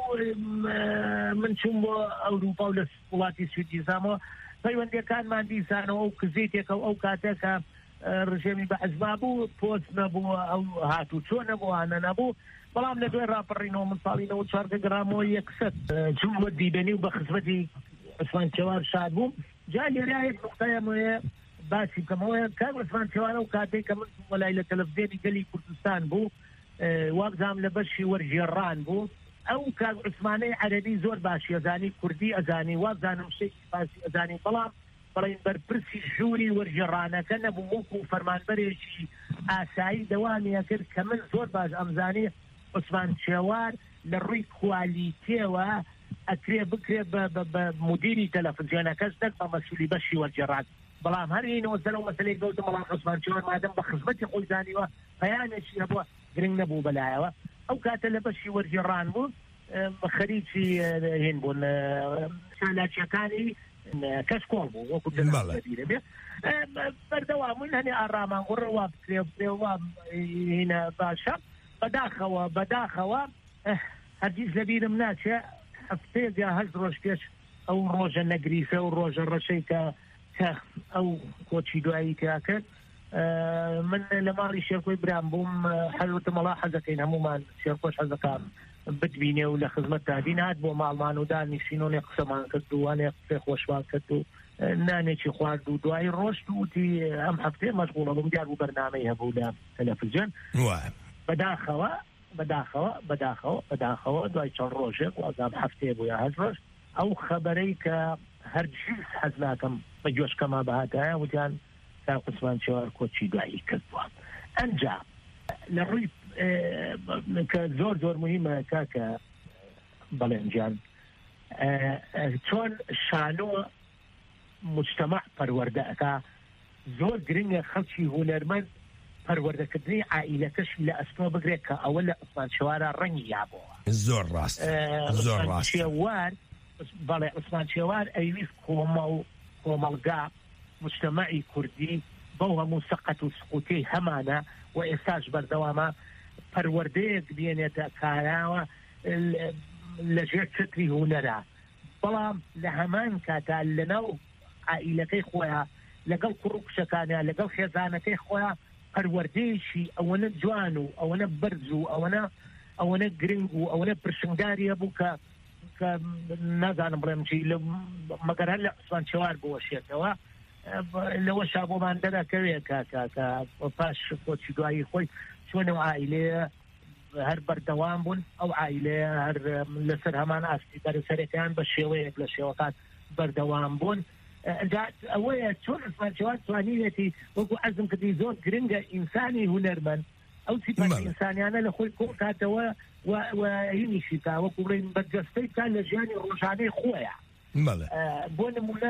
من چوم بۆ ئەوروپا و لە وڵاتی سویدیزامەوە پەیوەندیەکانمان دیسانەوە و کزێتێکە ئەو کاتێکە ڕژێمی بەعزما بوو، پۆست نەبووە، ئەو هاتوو چۆ نەبووانە نەبوو، بەڵام لە دوای ڕاپەڕینەوە من ساڵی 94 گرامەوە 100 چوم بۆ دیبەنی و بە خزمەتی عوسمان چێوار شاد بووم. جا لێرایەک نقطەیەمەوەیە باسی بکەمەوەیە کاک عوسمان چێوارە و کاتێک کە من وەلای لە تەلەڤیزیۆنی گەلی کوردستان بوو وابزانم لە بەشی وەرگێڕان بوو، ئەو کاک عوسمانەی عەرەبی زۆر باشی ئەزانی، کوردی ئەزانی، وابزانم شتێکی فارسی ئەزانی، بەڵام بەڵێن بەرپرسی ژووری وەرگێڕانەکە نەبوو، وەکو فەرمانبەرێکی ئاسایی دەوامیە کرد کە من زۆر باش ئەمزانی عوسمان چێوار لە ڕووی کوالیتیەوە ئەکرێ بکرێ بە مدیری تەلەڤیزیۆنەکەش دەک بە مەسئولی بەشی وەرگێڕان، بەڵام هەرینەوە سەرەوە مەسەلەی گەوتم بەڵام عوسمان چێوار مادەم بە خزمەتی خۆی زانیوە پەیامێکی هەبووە گرنگ نەبوو بەلایەوە. ئەو کاتە لە بەشی وەرگێڕان بوو خەریکی هێن بوون چالاکیەکانی کەس کۆڵ بوو وەکو دەبیرە بێ بەردەوامون هەنێ ئارامان گوڕەوە بکرێوە هینە باشە بەداخەوە هەرگیز لەبیرم ناچێ هەفتەیەک یا 8 ڕۆژ پێش ئەو ڕۆژە نەگریسە و ڕۆژە ڕەشەی کە ئەو کۆچی دوایی تیا کرد، من لە ماڵی شێرکۆی برام بووم، حەزوتم مەڵا حەزەکەین هەمومان شێرکۆش حەزەکان بتبینێ و لە خزمەت دابین هات بۆ ماڵمان و دانیشتینۆنێ قسەمان کرد و وانێ قسەی خۆشمان کرد و نانێکی خوارد و دوایی ڕۆشت و وتی ئەم هەفتەیە مەشغوڵە بووم، دیار بوو بەرنامەی هەبوو لە تەلەڤیزیۆن. بەداخەوە دوای چەند ڕۆژێک وازام هەفتەیە بوو یا 8 ڕۆژ ئەو خەبەرەی کە هەرگیز حەز ناکەم بە گوێشکەما بەهاتایە وتیان کاک عوسمان چێوار کۆچی دوایی کردووە. ئەنجا لە ڕووی کە زۆر مهمە کاکە بەڵێن گیان چۆن شانۆ مجتەمع پەروەردەکە، زۆر گرنگە خەڵکی هونەرمەند پەروەردەکردنی عائیلەکەشی لە ئەستۆ بگرێت کە ئەوە لە عوسمان چێوارە ڕەنگی یابەوە. زۆر ڕاست چێوار بەڵێ عوسمان چێوار ئەویست کۆمەڵگا مجتەمەعی کوردی بەو هەموو سەقەت و سقوتەی هەمانە و ئێستاش بەردەوامە پەروەردەیەک بێنێتە کاراوە لەژێر چتری هونەرە، بەڵام لە هەمان کاتا لەناو عائیلەکەی خۆیان لەگەڵ کوڕ و کچەکانیان لەگەڵ خێزانەکەی خۆیان پەروەردەیەکی ئەوەنە جوان و ئەوەنە بەرز و ئەوەنە گرنگ و ئەوەنە پرشنگاریە بوو کە نازانم بڵێم چی مەگەر هەر لە عوسمان چێوار بوەشێتەوە لەوە شابۆمان دەدەکەوێت کە پاش کۆچی دوایی خۆی چۆنەوە عائیلەیە هەر بەردەوام بوون، ئەو عائیلەیە هەر لەسەر هەمان ئاستی بەرەسەرەکەیان بە شێوەیەک لە شێوەکان بەردەوام بوون. ئەوەیە چۆن عوسمان چێوار توانیوێتی وەکو عەزم کردی زۆر گرنگە ئینسانی هونەرمەند ئەو سیپەت ئینسانیانە لە خۆی کۆ کاتەوە و هینیشی تا وەکو بڵێن بەرجەستەی تا لە ژیانی ڕۆژانەی خۆیە. بۆ نمونە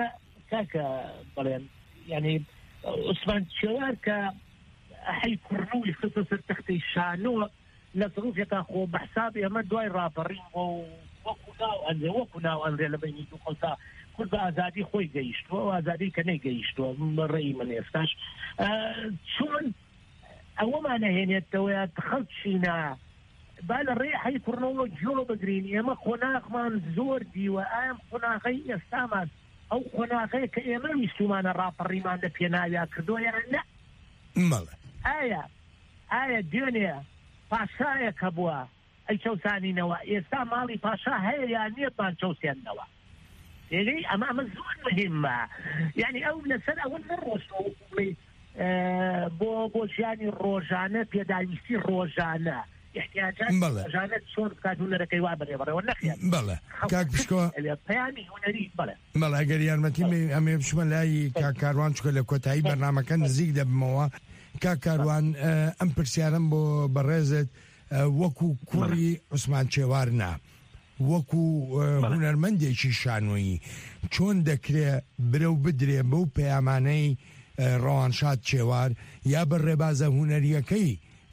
کاکە بڵێن ینی عوسمان چێوار کە حی کوڕنەوەی خستە سەر تەختەی شانۆ لە ظروفێکا خۆ بەحساب ئێمە دوای ڕاپەڕین بۆ وەکو ناو ئەندێ لە بینی دوو خەڵتا کورد بە ئازادی خۆی گەیشتووە و ئازادی کە نەیگەیشتووە ڕێی من ئێستاش چۆن ئەوەمانە هێنێتەوەیە خەڵکینا با لە ڕێ حی کوڕنەوە جۆ بگرین ئێمە خۆناغمان زۆر دیوە ئایم خۆناغی ئێستامان ئەو خۆناغەیە کە ئێمە ویستومانە ڕاپەڕیمان لە پێناویا کردووە یان نە ئایا دوێنێ پاشایەکە بووە ئەی چەوسانینەوە ئێستا ماڵی پاشا هەیە یان نیەتمان چەوسێننەوە تێگەی ئەمە زۆر مهمە یعنی ئەو لەسەر ئەوە نەڕۆشتەوە بۆ ژیانی ڕۆژانە پێداویستی ڕۆژانە احتیاجات ڕۆژانە چۆن بکات هونەرەکەی وا بەڕێوە نەخێن بەڵێ کاک پشکۆ پەیامی هونەری بەڵێ ئەگەر یارمەتی ئەمێ بچمە لای کاکاروان چکە لە کۆتایی بەرنامەکە نزیک دەبمەوە کاکاروان ئەم پرسیارم بۆ بەڕێزت وەکو کوڕی عوسمان چێوار نا وەکو هونەرمەندێکی شانۆیی چۆن دەکرێت برە و بدرێ بەو پەیامانەی ڕەوانشاد چێوار یا بە ڕێبازە هونەریەکەی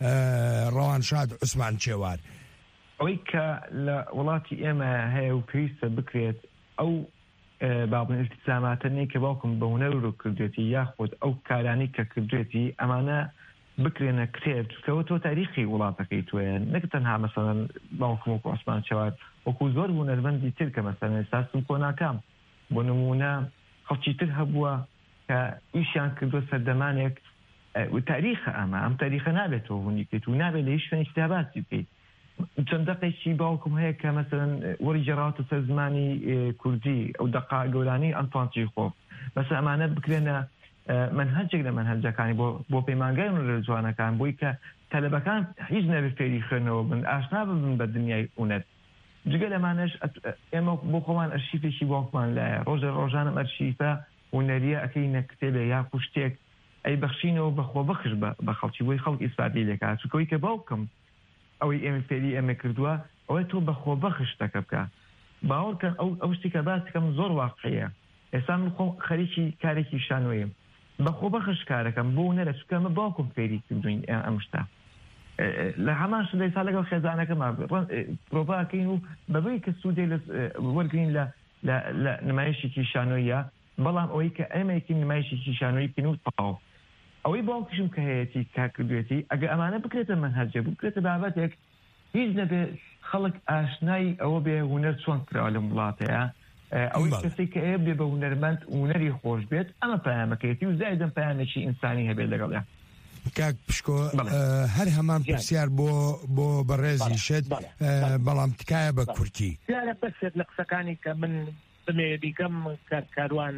ڕەوانشاد عوسمان چێوار ئەوەی کە لە وڵاتی ئێمە هەیە و پێویستە بکرێت ئەو بابن التزاماتە نەی کە باوکم بە هونەر و کردێتی یاخود ئەو کارانی کە کردێتی ئەمانە بکرێنە کرێت کەەوە تۆ تاریخی وڵاتەکەی توێن نەک تەنها مەسەڵەن باوکم وەکو عوسمان چێوار وەکو زۆر هونەرمەندی تر کە مەسەڵەن ئێستاسم کۆناکام بۆ نمونە خەڵکی تر هەبووە کە ئیشیان کردووە سەردەمانێک تاریخە ئەم تاریخە نابێتەوە هونیکێت و نابێت لە هیچ شوێنی کتاباتی بکەیت چەند دقێکی باوکم هەیە کە مەسەڵەن وەری جێڕاوەتە سەر زمانی کوردی ئەو دقا گەورانی ئەنتوان چێخۆف مەسەڵەن ئەمانە بکرێنە منهەجێک لە منهەجەکانی بۆ پەیمانگای هونەر جوانەکان بۆی کە تەلەبەکان هیچ نەبێت فێری خوێندنەوە بن ئاشنا ببن بە دنیای هونەر جگە لەمانەش ئێمە بۆ خۆمان ئەرشیفێکی باوکمان لایە ڕۆژانم ئەرشیفە هونەریە ئەەکەینە کتێبێ یا کوشتێک ئەی بەخشینەوە بەخۆ بەخش بە خەڵکی بۆی خەڵک ئیسپادی لێکات چکەوەی کە باوکم ئەوەی ئێمە فێری ئێمە کردووە ئەوەی تۆ بەخۆ بەخشتەکە بکە باوەڕکەن ئەو شتی کە باسەکەم زۆر واقعەیە ئێستا من خۆم خەریکی کارێکی شانۆیم بەخۆ بەخش کارەکەم بۆ نەرە چکەمە باوکم فێری کردوین ئەم شتە لە هەمان شدەی سا لەگەڵ خێزانەکەمان پرۆڤاکەین و بەبێ کە سوودێ وەرگین لە نمایشێکی شانۆیە بەڵام ئەوەی کە ئەمەیەکی نمایشێکی شانۆی بکەین و تەواو ئەوەی باوکشم کە هەیەی کاکردوێتی ئەگە ئەمانە بکرێتە منهەجێ بکرێتە بابەتێک هیچ نەبێ خەڵک ئاشنایی ئەوە بێ هونەر چۆن کراوە لەم وڵاتەیە ئەوەی کەسی کە ئێ بێ بە هونەرمەند هونەری خۆش بێت ئەمە پەیامەکەیەتی و زایدەم پەیامێکی ئینسانی هەبێت لەگەڵە کاک پشکۆ هەر هەمان پرسیار بۆ بەڕێزی شت بەڵام تکایە بە کورتی بەسێت لە قسەکانی کە من بمێ بیکەم کاروان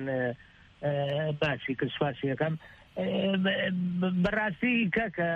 باشی کرد سواسیەکەم بەڕاستی کە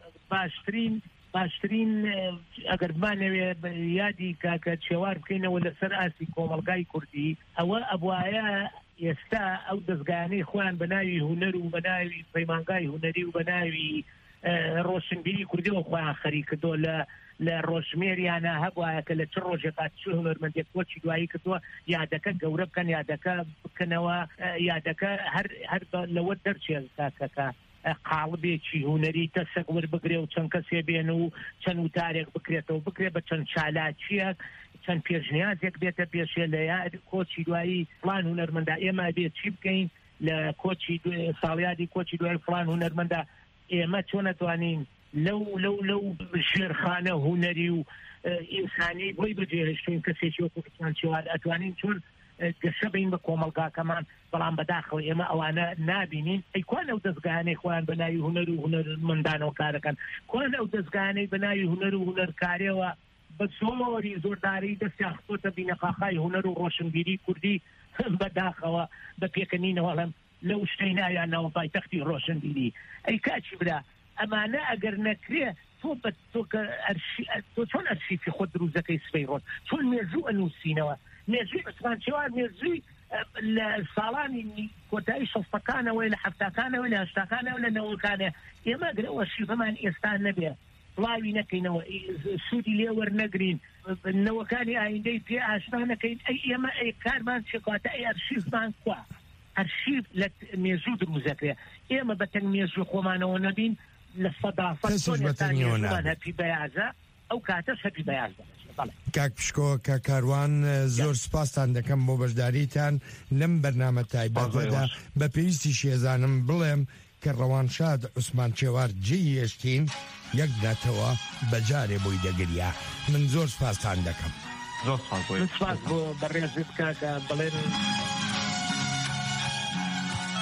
باشترین ئەگەر بمانەوێ یادی کاکە چێوار بکەینەوە لەسەر ئاسی کۆمەڵگای کوردی ئەوە ئەبوایە ئێستا ئەو دەستگانەی خۆیان بە ناوی هونەر و بە ناوی پەیمانگای هونەری و بە ناوی ڕۆشنبیری کوردیەوە خۆیان خەری کردۆ لە ڕۆژمێریانە هەبوایە کە لە چ ڕۆژێکات چ هونەرمەندێک وەچی دوایی کردووە یادەکە گەورە بکەن یادەکە بکەنەوە یادەکە هەر لەوە دەرچێن کاکەکە قاڵبێکی هونەری تەسەک وەربگرێ و چەند کەسێ بێن و چەند وتارێک بکرێتەوە بکرێت بە چەند چالاکیەک چەند پێشنیازێک بێتە پێشێ لە یاد کۆچی دوایی فڵان هونەرمەندا ئێمە بێت چی بکەین لە کۆچی ساڵیادی کۆچی دوای فڵان هونەرمەندا ئێمە چۆن نەتوانین لەو ژێرخانە هونەری و ئینسانی بۆی بەجێهێشتوین کەسێکی وەکو عوسمان چێوار ئەتوانین چۆن گەشە بین بە کۆمەلگاکەمان بەڵام بەداخەوە ئێمە ئەوانە نابینین ئەی کوان ئەو دەستگانەی خۆیان بە ناوی هونەر و هونەرمەندانەوە کارەکەن کوان ئەو دەستگانەی بە ناوی هونەر و هونەرکارێەوە بە زۆری زۆرداری دەستیان خۆتە بینەقاقای هونەر و ڕۆشنبیری کوردی بەداخەوە بە پێکەنینەوەڵم لەو شتەی ناویان ناوە پایتەختی ڕۆشنبیری ئەی کاچی برا ئەمانە ئەگەر نەکرێ تۆ چۆن ئەرشیفی خۆ دروزەکەی سبەی ڕۆن چۆن مێژوو ئەنووسینەوە مێژووی عوسمان چێوار مێژووی لە ساڵانی کۆتایی شەستەکانەوەی لە حەفتاکانەوە لە هەشتاکانەوە لە نەوەکانە ئێمە ئەگەر ئەوە شیفەمان ئێستا نەبێ بڵاوی نەکەینەوە سوودی لێ وەرنەگرین نەوەکانی ئایندەی پێ ئاشنا نەکەین ئەی ئێمە ئەی کارمان چێکاتە ئەی ئەرشیفمان کوا ئەرشیف لە مێژوو دروزەکرێ ئێمە بە تەنگ مێژوو خۆمانەوە نەبین لە سەدامان هەپی بەیازە ئەو کاتەش هەپی بەیازە. کاک پشکۆ کە کاروان زۆر سپاسان دەکەم بۆ بەشداریتان لەم بەرنامە تایبەتەدا بە پێویستی شێزانم بڵێم کە ڕەوانشاد عوسمان چێوار جێی هێشتین یەک نەتەوە بەجارێ بۆی دەگریا. من زۆر سپاسان دەکەم. سپاس بۆ بەڕێزت کاکە بڵێن